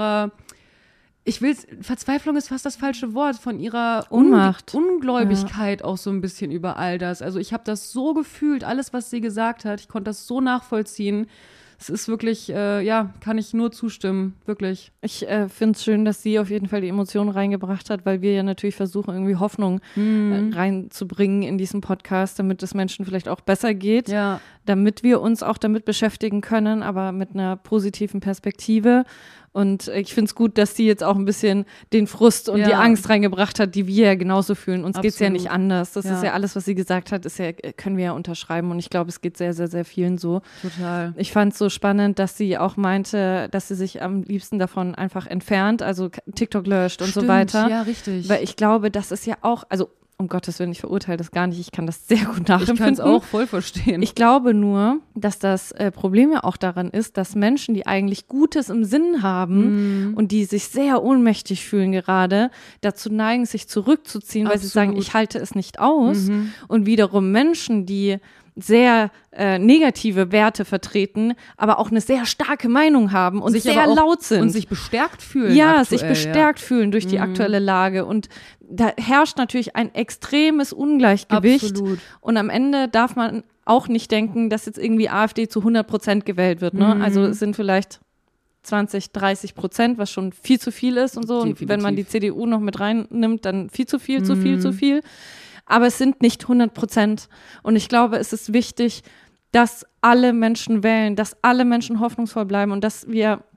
Verzweiflung ist fast das falsche Wort, von ihrer Ohnmacht. Ungläubigkeit auch so ein bisschen über all das. Also ich habe das so gefühlt, alles, was sie gesagt hat, ich konnte das so nachvollziehen. Es ist wirklich, kann ich nur zustimmen, wirklich. Ich finde es schön, dass sie auf jeden Fall die Emotionen reingebracht hat, weil wir ja natürlich versuchen, irgendwie Hoffnung reinzubringen in diesen Podcast, damit es Menschen vielleicht auch besser geht, damit wir uns auch damit beschäftigen können, aber mit einer positiven Perspektive. Und ich finde es gut, dass sie jetzt auch ein bisschen den Frust und die Angst reingebracht hat, die wir ja genauso fühlen. Uns geht es ja nicht anders. Das ist ja alles, was sie gesagt hat, können wir ja unterschreiben. Und ich glaube, es geht sehr, sehr, sehr vielen so. Total. Ich fand es so spannend, dass sie auch meinte, dass sie sich am liebsten davon einfach entfernt, also TikTok löscht und so weiter. Ja, richtig. Weil ich glaube, das ist ja auch, also um Gottes Willen, ich verurteile das gar nicht. Ich kann das sehr gut nachempfinden. Ich kann es auch voll verstehen. Ich glaube nur, dass das Problem ja auch daran ist, dass Menschen, die eigentlich Gutes im Sinn haben und die sich sehr ohnmächtig fühlen gerade, dazu neigen, sich zurückzuziehen, weil sie sagen, ich halte es nicht aus. Und wiederum Menschen, die sehr negative Werte vertreten, aber auch eine sehr starke Meinung haben und sehr laut sind. Und sich bestärkt fühlen. Ja, aktuell, sich bestärkt fühlen durch die aktuelle Lage. Und da herrscht natürlich ein extremes Ungleichgewicht. Absolut. Und am Ende darf man auch nicht denken, dass jetzt irgendwie AfD zu 100% gewählt wird. Ne? Also es sind vielleicht 20-30%, was schon viel zu viel ist und so. Definitiv. Und wenn man die CDU noch mit reinnimmt, dann viel zu viel, zu viel. Aber es sind nicht 100%. Und ich glaube, es ist wichtig, dass alle Menschen wählen, dass alle Menschen hoffnungsvoll bleiben und dass wir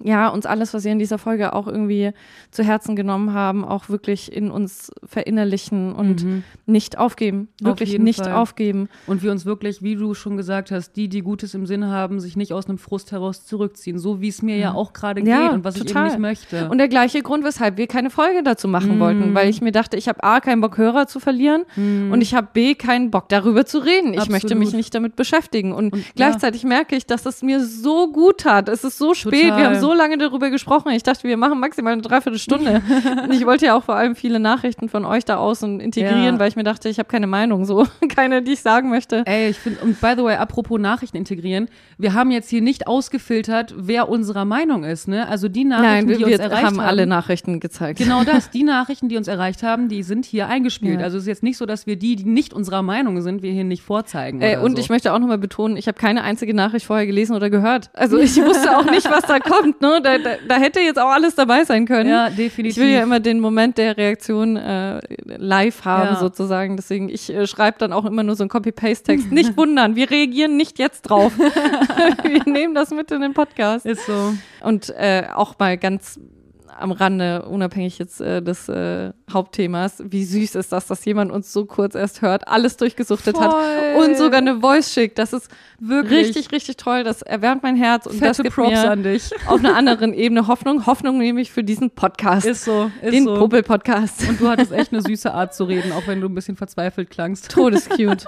ja, uns alles, was wir in dieser Folge auch irgendwie zu Herzen genommen haben, auch wirklich in uns verinnerlichen und nicht aufgeben. Wirklich nicht aufgeben. Und wir uns wirklich, wie du schon gesagt hast, die Gutes im Sinn haben, sich nicht aus einem Frust heraus zurückziehen. So wie es mir ja auch gerade geht und was ich eben nicht möchte. Und der gleiche Grund, weshalb wir keine Folge dazu machen wollten, weil ich mir dachte, ich habe A, keinen Bock, Hörer zu verlieren und ich habe B, keinen Bock, darüber zu reden. Ich möchte mich nicht damit beschäftigen. Und gleichzeitig merke ich, dass das mir so gut tat. Es ist so spät, wir haben so lange darüber gesprochen. Ich dachte, wir machen maximal eine Dreiviertelstunde. Und ich wollte ja auch vor allem viele Nachrichten von euch da außen integrieren, weil ich mir dachte, ich habe keine Meinung, so keine, die ich sagen möchte. Ey, ich finde, und by the way, apropos Nachrichten integrieren, wir haben jetzt hier nicht ausgefiltert, wer unserer Meinung ist, ne? Also die Nachrichten, die uns erreicht haben. Wir haben alle Nachrichten gezeigt. Genau das, die Nachrichten, die uns erreicht haben, die sind hier eingespielt. Ja. Also es ist jetzt nicht so, dass wir die nicht unserer Meinung sind, wir hier nicht vorzeigen. Und ich möchte auch nochmal betonen, ich habe keine einzige Nachricht vorher gelesen oder gehört. Also ich wusste auch nicht, was da kommt, ne? Da hätte jetzt auch alles dabei sein können. Ja, definitiv. Ich will ja immer den Moment der Reaktion live haben, sozusagen. Deswegen, ich schreibe dann auch immer nur so einen Copy-Paste-Text. Nicht wundern, wir reagieren nicht jetzt drauf. Wir nehmen das mit in den Podcast. Ist so. Und auch mal ganz am Rande, unabhängig jetzt des Hauptthemas, wie süß ist das, dass jemand uns so kurz erst hört, alles durchgesuchtet hat und sogar eine Voice schickt. Das ist wirklich richtig, richtig toll. Das erwärmt mein Herz und das gibt Props mir an dich. Auf einer anderen Ebene Hoffnung nämlich für diesen Podcast. Ist so. Den Popel-Podcast. Und du hattest echt eine süße Art zu reden, auch wenn du ein bisschen verzweifelt klangst. Todescute.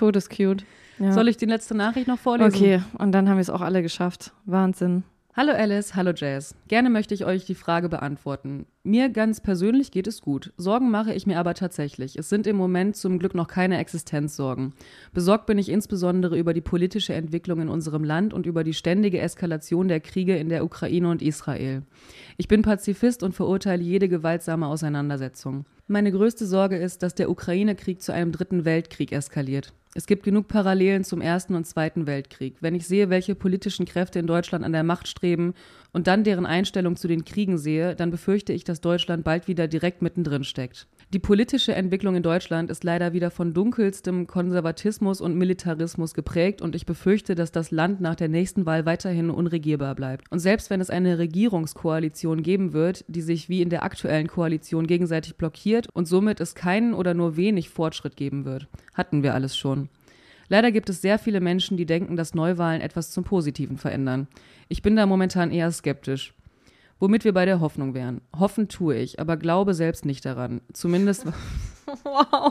Ja. Soll ich die letzte Nachricht noch vorlesen? Okay, und dann haben wir es auch alle geschafft. Wahnsinn. Hallo Alice, hallo Jazz. Gerne möchte ich euch die Frage beantworten. Mir ganz persönlich geht es gut. Sorgen mache ich mir aber tatsächlich. Es sind im Moment zum Glück noch keine Existenzsorgen. Besorgt bin ich insbesondere über die politische Entwicklung in unserem Land und über die ständige Eskalation der Kriege in der Ukraine und Israel. Ich bin Pazifist und verurteile jede gewaltsame Auseinandersetzung. Meine größte Sorge ist, dass der Ukraine-Krieg zu einem 3. Weltkrieg eskaliert. Es gibt genug Parallelen zum 1. und 2. Weltkrieg. Wenn ich sehe, welche politischen Kräfte in Deutschland an der Macht streben und dann deren Einstellung zu den Kriegen sehe, dann befürchte ich, dass Deutschland bald wieder direkt mittendrin steckt. Die politische Entwicklung in Deutschland ist leider wieder von dunkelstem Konservatismus und Militarismus geprägt und ich befürchte, dass das Land nach der nächsten Wahl weiterhin unregierbar bleibt. Und selbst wenn es eine Regierungskoalition geben wird, die sich wie in der aktuellen Koalition gegenseitig blockiert und somit es keinen oder nur wenig Fortschritt geben wird, hatten wir alles schon. Leider gibt es sehr viele Menschen, die denken, dass Neuwahlen etwas zum Positiven verändern. Ich bin da momentan eher skeptisch. Womit wir bei der Hoffnung wären. Hoffen tue ich, aber glaube selbst nicht daran. Zumindest... Wow.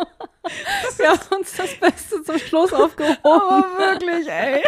Wir haben uns das Beste zum Schluss aufgehoben. Oh, wirklich, ey.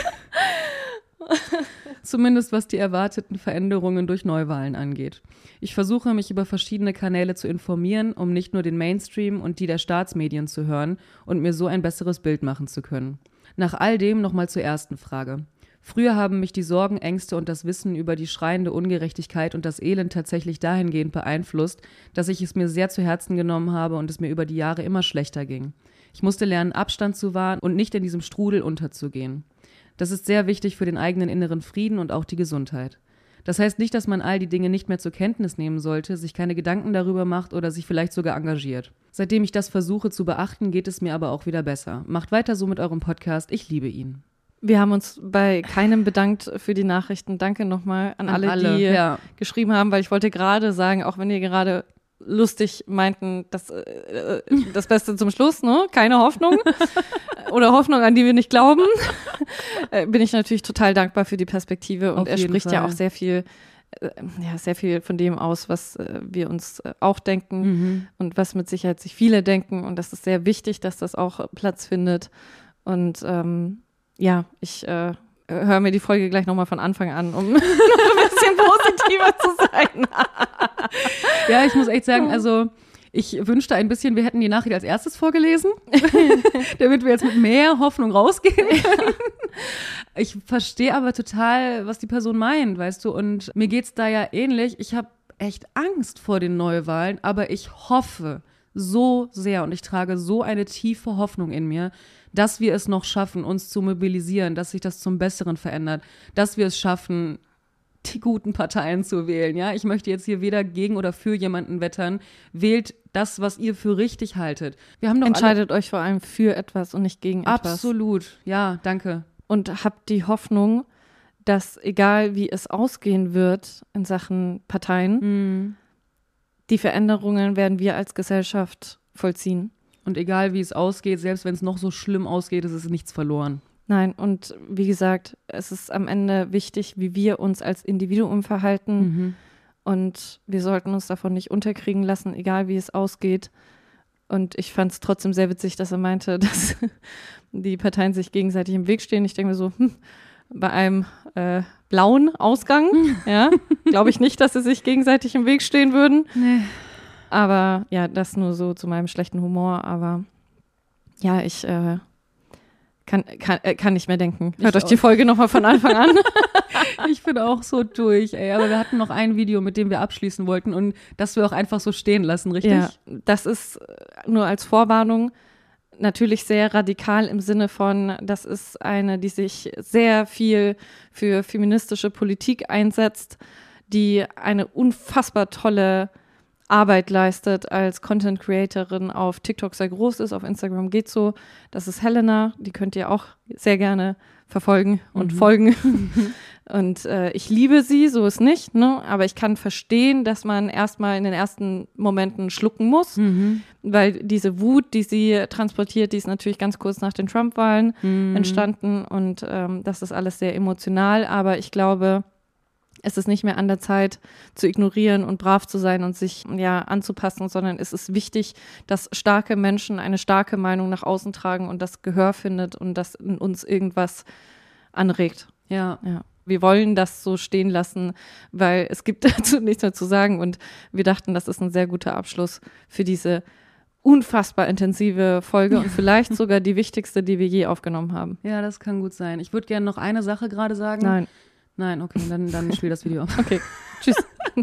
Zumindest was die erwarteten Veränderungen durch Neuwahlen angeht. Ich versuche, mich über verschiedene Kanäle zu informieren, um nicht nur den Mainstream und die der Staatsmedien zu hören und mir so ein besseres Bild machen zu können. Nach all dem nochmal zur ersten Frage. Früher haben mich die Sorgen, Ängste und das Wissen über die schreiende Ungerechtigkeit und das Elend tatsächlich dahingehend beeinflusst, dass ich es mir sehr zu Herzen genommen habe und es mir über die Jahre immer schlechter ging. Ich musste lernen, Abstand zu wahren und nicht in diesem Strudel unterzugehen. Das ist sehr wichtig für den eigenen inneren Frieden und auch die Gesundheit. Das heißt nicht, dass man all die Dinge nicht mehr zur Kenntnis nehmen sollte, sich keine Gedanken darüber macht oder sich vielleicht sogar engagiert. Seitdem ich das versuche zu beachten, geht es mir aber auch wieder besser. Macht weiter so mit eurem Podcast, ich liebe ihn. Wir haben uns bei keinem bedankt für die Nachrichten. Danke nochmal an alle, die geschrieben haben, weil ich wollte gerade sagen, auch wenn ihr gerade lustig meinten, das Beste zum Schluss, ne? Keine Hoffnung oder Hoffnung, an die wir nicht glauben, bin ich natürlich total dankbar für die Perspektive und er spricht ja auch sehr viel von dem aus, was wir uns auch denken und was mit Sicherheit sich viele denken und das ist sehr wichtig, dass das auch Platz findet und ich höre mir die Folge gleich nochmal von Anfang an, um noch ein bisschen positiver zu sein. Ja, ich muss echt sagen, also ich wünschte ein bisschen, wir hätten die Nachricht als erstes vorgelesen, damit wir jetzt mit mehr Hoffnung rausgehen können. Ich verstehe aber total, was die Person meint, weißt du, und mir geht's da ja ähnlich. Ich habe echt Angst vor den Neuwahlen, aber ich hoffe so sehr und ich trage so eine tiefe Hoffnung in mir, dass wir es noch schaffen, uns zu mobilisieren, dass sich das zum Besseren verändert, dass wir es schaffen, die guten Parteien zu wählen. Ja, ich möchte jetzt hier weder gegen oder für jemanden wettern. Wählt das, was ihr für richtig haltet. Wir haben doch entscheidet euch vor allem für etwas und nicht gegen etwas. Absolut, ja, danke. Und habt die Hoffnung, dass egal wie es ausgehen wird in Sachen Parteien, die Veränderungen werden wir als Gesellschaft vollziehen. Und egal wie es ausgeht, selbst wenn es noch so schlimm ausgeht, ist es nichts verloren. Nein, und wie gesagt, es ist am Ende wichtig, wie wir uns als Individuum verhalten. Und wir sollten uns davon nicht unterkriegen lassen, egal wie es ausgeht. Und ich fand es trotzdem sehr witzig, dass er meinte, dass die Parteien sich gegenseitig im Weg stehen. Ich denke mir so, bei einem blauen Ausgang, ja, glaube ich nicht, dass sie sich gegenseitig im Weg stehen würden. Nee. Aber ja, das nur so zu meinem schlechten Humor. Aber ja, ich kann nicht mehr denken. Hört euch die Folge nochmal von Anfang an. Ich bin auch so durch, ey. Aber wir hatten noch ein Video, mit dem wir abschließen wollten und das wir auch einfach so stehen lassen, richtig? Ja, das ist nur als Vorwarnung natürlich sehr radikal im Sinne von, das ist eine, die sich sehr viel für feministische Politik einsetzt, die eine unfassbar tolle Arbeit leistet als Content-Creatorin auf TikTok sehr groß ist, auf Instagram geht so. Das ist Helena, die könnt ihr auch sehr gerne verfolgen und folgen. Und ich liebe sie, so ist nicht, ne? Aber ich kann verstehen, dass man erstmal in den ersten Momenten schlucken muss, weil diese Wut, die sie transportiert, die ist natürlich ganz kurz nach den Trump-Wahlen entstanden und das ist alles sehr emotional, aber ich glaube, es ist nicht mehr an der Zeit zu ignorieren und brav zu sein und sich anzupassen, sondern es ist wichtig, dass starke Menschen eine starke Meinung nach außen tragen und das Gehör findet und das in uns irgendwas anregt. Ja. Wir wollen das so stehen lassen, weil es gibt dazu nichts mehr zu sagen und wir dachten, das ist ein sehr guter Abschluss für diese unfassbar intensive Folge und vielleicht sogar die wichtigste, die wir je aufgenommen haben. Ja, das kann gut sein. Ich würde gerne noch eine Sache gerade sagen. Nein, okay, dann spiel das Video. Okay, tschüss.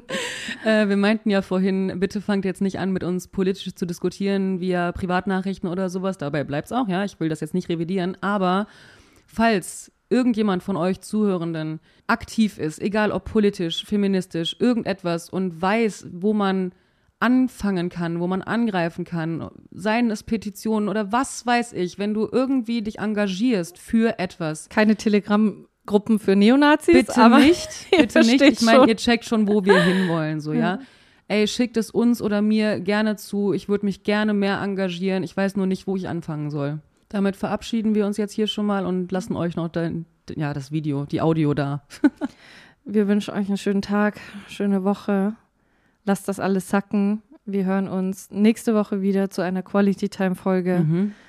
Wir meinten ja vorhin, bitte fangt jetzt nicht an, mit uns politisch zu diskutieren via Privatnachrichten oder sowas. Dabei bleibt's auch, ja. Ich will das jetzt nicht revidieren. Aber falls irgendjemand von euch Zuhörenden aktiv ist, egal ob politisch, feministisch, irgendetwas und weiß, wo man anfangen kann, wo man angreifen kann, seien es Petitionen oder was weiß ich, wenn du irgendwie dich engagierst für etwas. Keine Telegram-Gruppen für Neonazis, bitte aber nicht. Ich meine, ihr checkt schon, wo wir hinwollen, so, ja. Ey, schickt es uns oder mir gerne zu. Ich würde mich gerne mehr engagieren. Ich weiß nur nicht, wo ich anfangen soll. Damit verabschieden wir uns jetzt hier schon mal und lassen euch noch das Video, die Audio da. Wir wünschen euch einen schönen Tag, schöne Woche. Lasst das alles sacken. Wir hören uns nächste Woche wieder zu einer Quality-Time-Folge.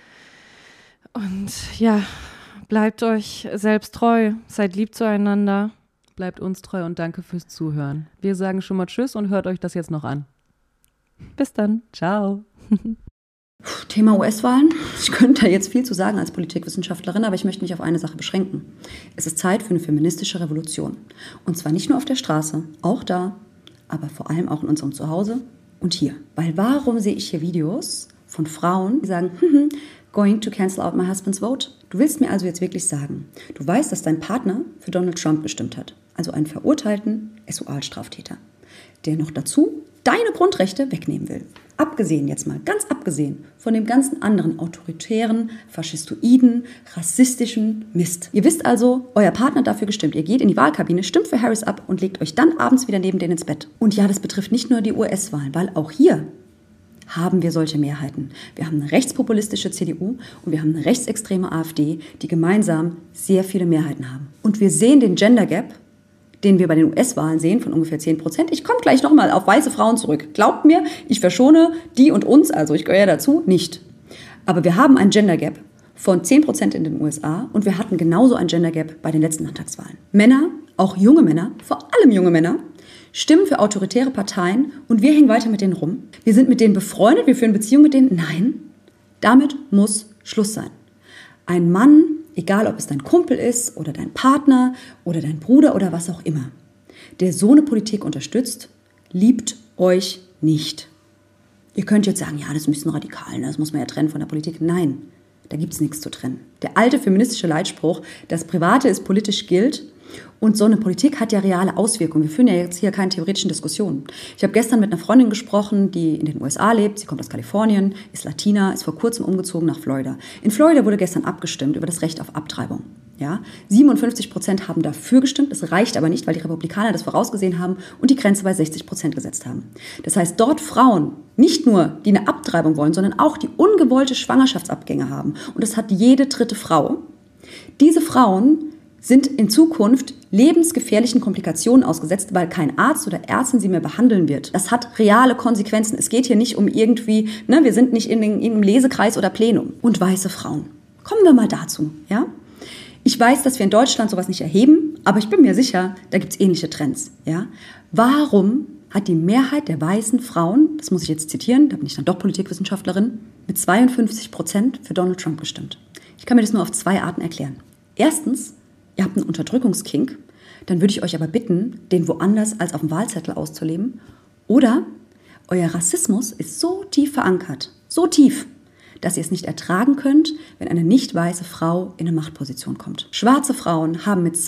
Und ja, bleibt euch selbst treu, seid lieb zueinander. Bleibt uns treu und danke fürs Zuhören. Wir sagen schon mal Tschüss und hört euch das jetzt noch an. Bis dann. Ciao. Thema US-Wahlen. Ich könnte da jetzt viel zu sagen als Politikwissenschaftlerin, aber ich möchte mich auf eine Sache beschränken. Es ist Zeit für eine feministische Revolution. Und zwar nicht nur auf der Straße, auch da, aber vor allem auch in unserem Zuhause und hier. Weil warum sehe ich hier Videos von Frauen, die sagen, going to cancel out my husband's vote? Du willst mir also jetzt wirklich sagen, du weißt, dass dein Partner für Donald Trump bestimmt hat, also einen verurteilten Sexualstraftäter, der noch dazu deine Grundrechte wegnehmen will. Abgesehen jetzt mal, ganz abgesehen von dem ganzen anderen autoritären, faschistoiden, rassistischen Mist. Ihr wisst also, euer Partner hat dafür gestimmt. Ihr geht in die Wahlkabine, stimmt für Harris ab und legt euch dann abends wieder neben denen ins Bett. Und ja, das betrifft nicht nur die US-Wahlen, weil auch hier haben wir solche Mehrheiten. Wir haben eine rechtspopulistische CDU und wir haben eine rechtsextreme AfD, die gemeinsam sehr viele Mehrheiten haben. Und wir sehen den Gender Gap, den wir bei den US-Wahlen sehen, von ungefähr 10%. Ich komme gleich nochmal auf weiße Frauen zurück. Glaubt mir, ich verschone die und uns, also ich gehöre ja dazu, nicht. Aber wir haben ein Gender Gap von 10% in den USA und wir hatten genauso ein Gender Gap bei den letzten Landtagswahlen. Männer, auch junge Männer, vor allem junge Männer, stimmen für autoritäre Parteien und wir hängen weiter mit denen rum. Wir sind mit denen befreundet, wir führen Beziehungen mit denen. Nein, damit muss Schluss sein. Ein Mann, egal ob es dein Kumpel ist oder dein Partner oder dein Bruder oder was auch immer, der so eine Politik unterstützt, liebt euch nicht. Ihr könnt jetzt sagen, ja, das ist ein bisschen radikal, das muss man ja trennen von der Politik. Nein, da gibt es nichts zu trennen. Der alte feministische Leitspruch, das Private ist politisch, gilt. Und so eine Politik hat ja reale Auswirkungen. Wir führen ja jetzt hier keine theoretischen Diskussionen. Ich habe gestern mit einer Freundin gesprochen, die in den USA lebt. Sie kommt aus Kalifornien, ist Latina, ist vor kurzem umgezogen nach Florida. In Florida wurde gestern abgestimmt über das Recht auf Abtreibung. Ja, 57% haben dafür gestimmt, es reicht aber nicht, weil die Republikaner das vorausgesehen haben und die Grenze bei 60% gesetzt haben. Das heißt, dort Frauen, nicht nur die eine Abtreibung wollen, sondern auch die ungewollte Schwangerschaftsabgänge haben. Und das hat jede dritte Frau. Diese Frauen sind in Zukunft lebensgefährlichen Komplikationen ausgesetzt, weil kein Arzt oder Ärztin sie mehr behandeln wird. Das hat reale Konsequenzen. Es geht hier nicht um irgendwie, wir sind nicht in einem Lesekreis oder Plenum. Und weiße Frauen. Kommen wir mal dazu, ja? Ich weiß, dass wir in Deutschland sowas nicht erheben, aber ich bin mir sicher, da gibt es ähnliche Trends. Ja? Warum hat die Mehrheit der weißen Frauen, das muss ich jetzt zitieren, da bin ich dann doch Politikwissenschaftlerin, mit 52% für Donald Trump gestimmt? Ich kann mir das nur auf 2 Arten erklären. Erstens, ihr habt einen Unterdrückungskink, dann würde ich euch aber bitten, den woanders als auf dem Wahlzettel auszuleben. Oder euer Rassismus ist so tief verankert, so tief, dass ihr es nicht ertragen könnt, wenn eine nicht weiße Frau in eine Machtposition kommt. Schwarze Frauen haben mit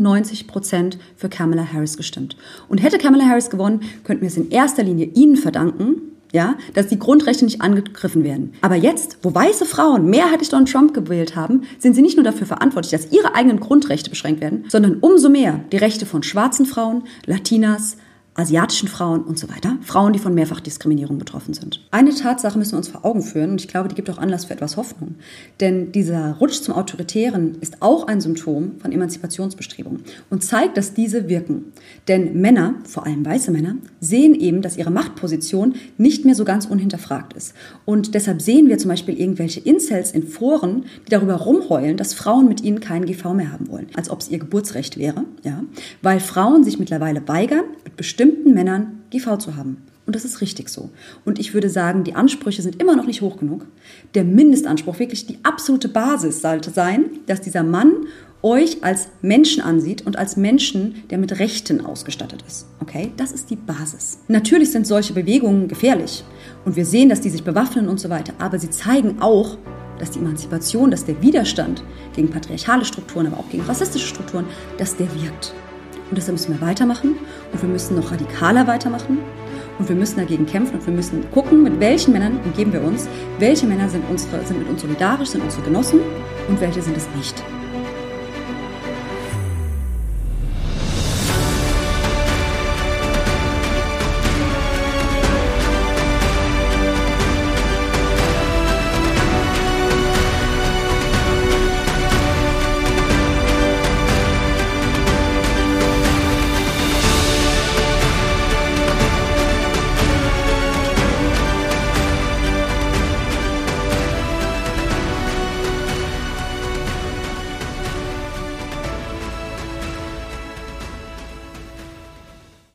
92% für Kamala Harris gestimmt. Und hätte Kamala Harris gewonnen, könnten wir es in erster Linie ihnen verdanken, ja, dass die Grundrechte nicht angegriffen werden. Aber jetzt, wo weiße Frauen mehrheitlich Donald Trump gewählt haben, sind sie nicht nur dafür verantwortlich, dass ihre eigenen Grundrechte beschränkt werden, sondern umso mehr die Rechte von schwarzen Frauen, Latinas, asiatischen Frauen und so weiter. Frauen, die von Mehrfachdiskriminierung betroffen sind. Eine Tatsache müssen wir uns vor Augen führen und ich glaube, die gibt auch Anlass für etwas Hoffnung. Denn dieser Rutsch zum Autoritären ist auch ein Symptom von Emanzipationsbestrebungen und zeigt, dass diese wirken. Denn Männer, vor allem weiße Männer, sehen eben, dass ihre Machtposition nicht mehr so ganz unhinterfragt ist. Und deshalb sehen wir zum Beispiel irgendwelche Incels in Foren, die darüber rumheulen, dass Frauen mit ihnen keinen GV mehr haben wollen. Als ob es ihr Geburtsrecht wäre. Ja? Weil Frauen sich mittlerweile weigern, mit bestimmten Männern GV zu haben. Und das ist richtig so. Und ich würde sagen, die Ansprüche sind immer noch nicht hoch genug. Der Mindestanspruch, wirklich die absolute Basis sollte sein, dass dieser Mann euch als Menschen ansieht und als Menschen, der mit Rechten ausgestattet ist. Okay? Das ist die Basis. Natürlich sind solche Bewegungen gefährlich. Und wir sehen, dass die sich bewaffnen und so weiter. Aber sie zeigen auch, dass die Emanzipation, dass der Widerstand gegen patriarchale Strukturen, aber auch gegen rassistische Strukturen, dass der wirkt. Und deshalb müssen wir weitermachen und wir müssen noch radikaler weitermachen und wir müssen dagegen kämpfen und wir müssen gucken, mit welchen Männern umgeben wir uns, welche Männer sind mit uns solidarisch, sind unsere Genossen und welche sind es nicht.